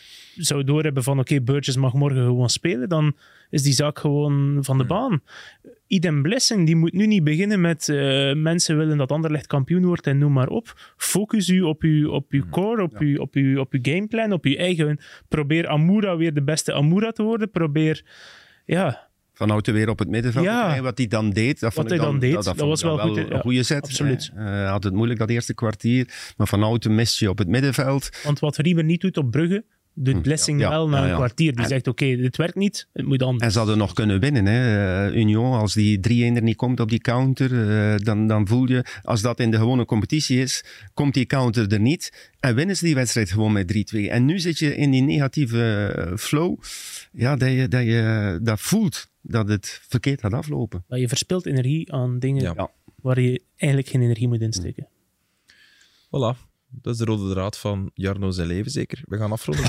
zou doorhebben van oké, okay, Burgess mag morgen gewoon spelen, dan is die zaak gewoon van de baan. Idem Blessing, die moet nu niet beginnen met uh, mensen willen dat Anderlecht kampioen wordt en noem maar op. Focus u op uw, op uw core, op, ja. uw, op, uw, op uw gameplan, op uw eigen... Probeer Amoura weer de beste Amoura te worden. Probeer... Ja... Van Houten weer op het middenveld. Ja. Wat hij dan deed, dat vond wat ik dan, hij dan deed, dat, dat, dat was wel, wel goed, een ja, goede set. Absoluut. Hij uh, had het moeilijk dat eerste kwartier, maar Van Houten mist je op het middenveld. Want wat Riemer niet doet op Brugge, doet Blessing ja, wel ja, na ja, een ja. kwartier. Die en, zegt, oké, okay, dit werkt niet, het moet anders. En ze hadden nog kunnen winnen. Hè. Uh, Union, als die drie-een er niet komt op die counter, uh, dan, dan voel je, als dat in de gewone competitie is, komt die counter er niet. En winnen ze die wedstrijd gewoon met drie-twee. En nu zit je in die negatieve flow, ja, dat je dat, je, dat voelt dat het verkeerd gaat aflopen. Maar je verspilt energie aan dingen Ja. waar je eigenlijk geen energie moet insteken. Voilà. Dat is de rode draad van Jarno zijn leven, zeker. We gaan afronden.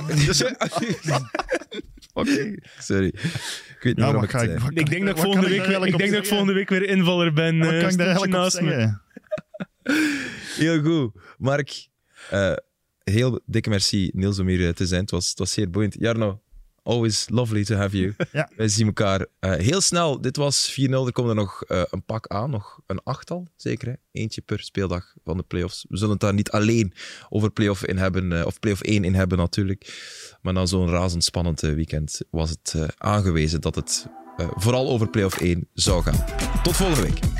Oké. Sorry. Ik weet niet Ja, waarom wat ik ga het ik, zei. wat Ik kan denk, dat ik, wat volgende kan week, daar ik denk dat ik eigenlijk volgende week weer invaller ben. Wat Uh, kan ik daar stoeltje eigenlijk op naast me. zeggen? Heel goed. Mark, uh, heel dikke merci Niels om hier te zijn. Het was, het was zeer boeiend. Jarno, always lovely to have you. Ja. Wij zien elkaar uh, heel snel. Dit was vier nul. Er komt er nog uh, een pak aan. Nog een achttal, zeker. Hè? Eentje per speeldag van de playoffs. We zullen het daar niet alleen over playoff in hebben. Uh, of playoff één in hebben natuurlijk. Maar na zo'n razendspannend uh, weekend was het uh, aangewezen dat het uh, vooral over playoff één zou gaan. Tot volgende week.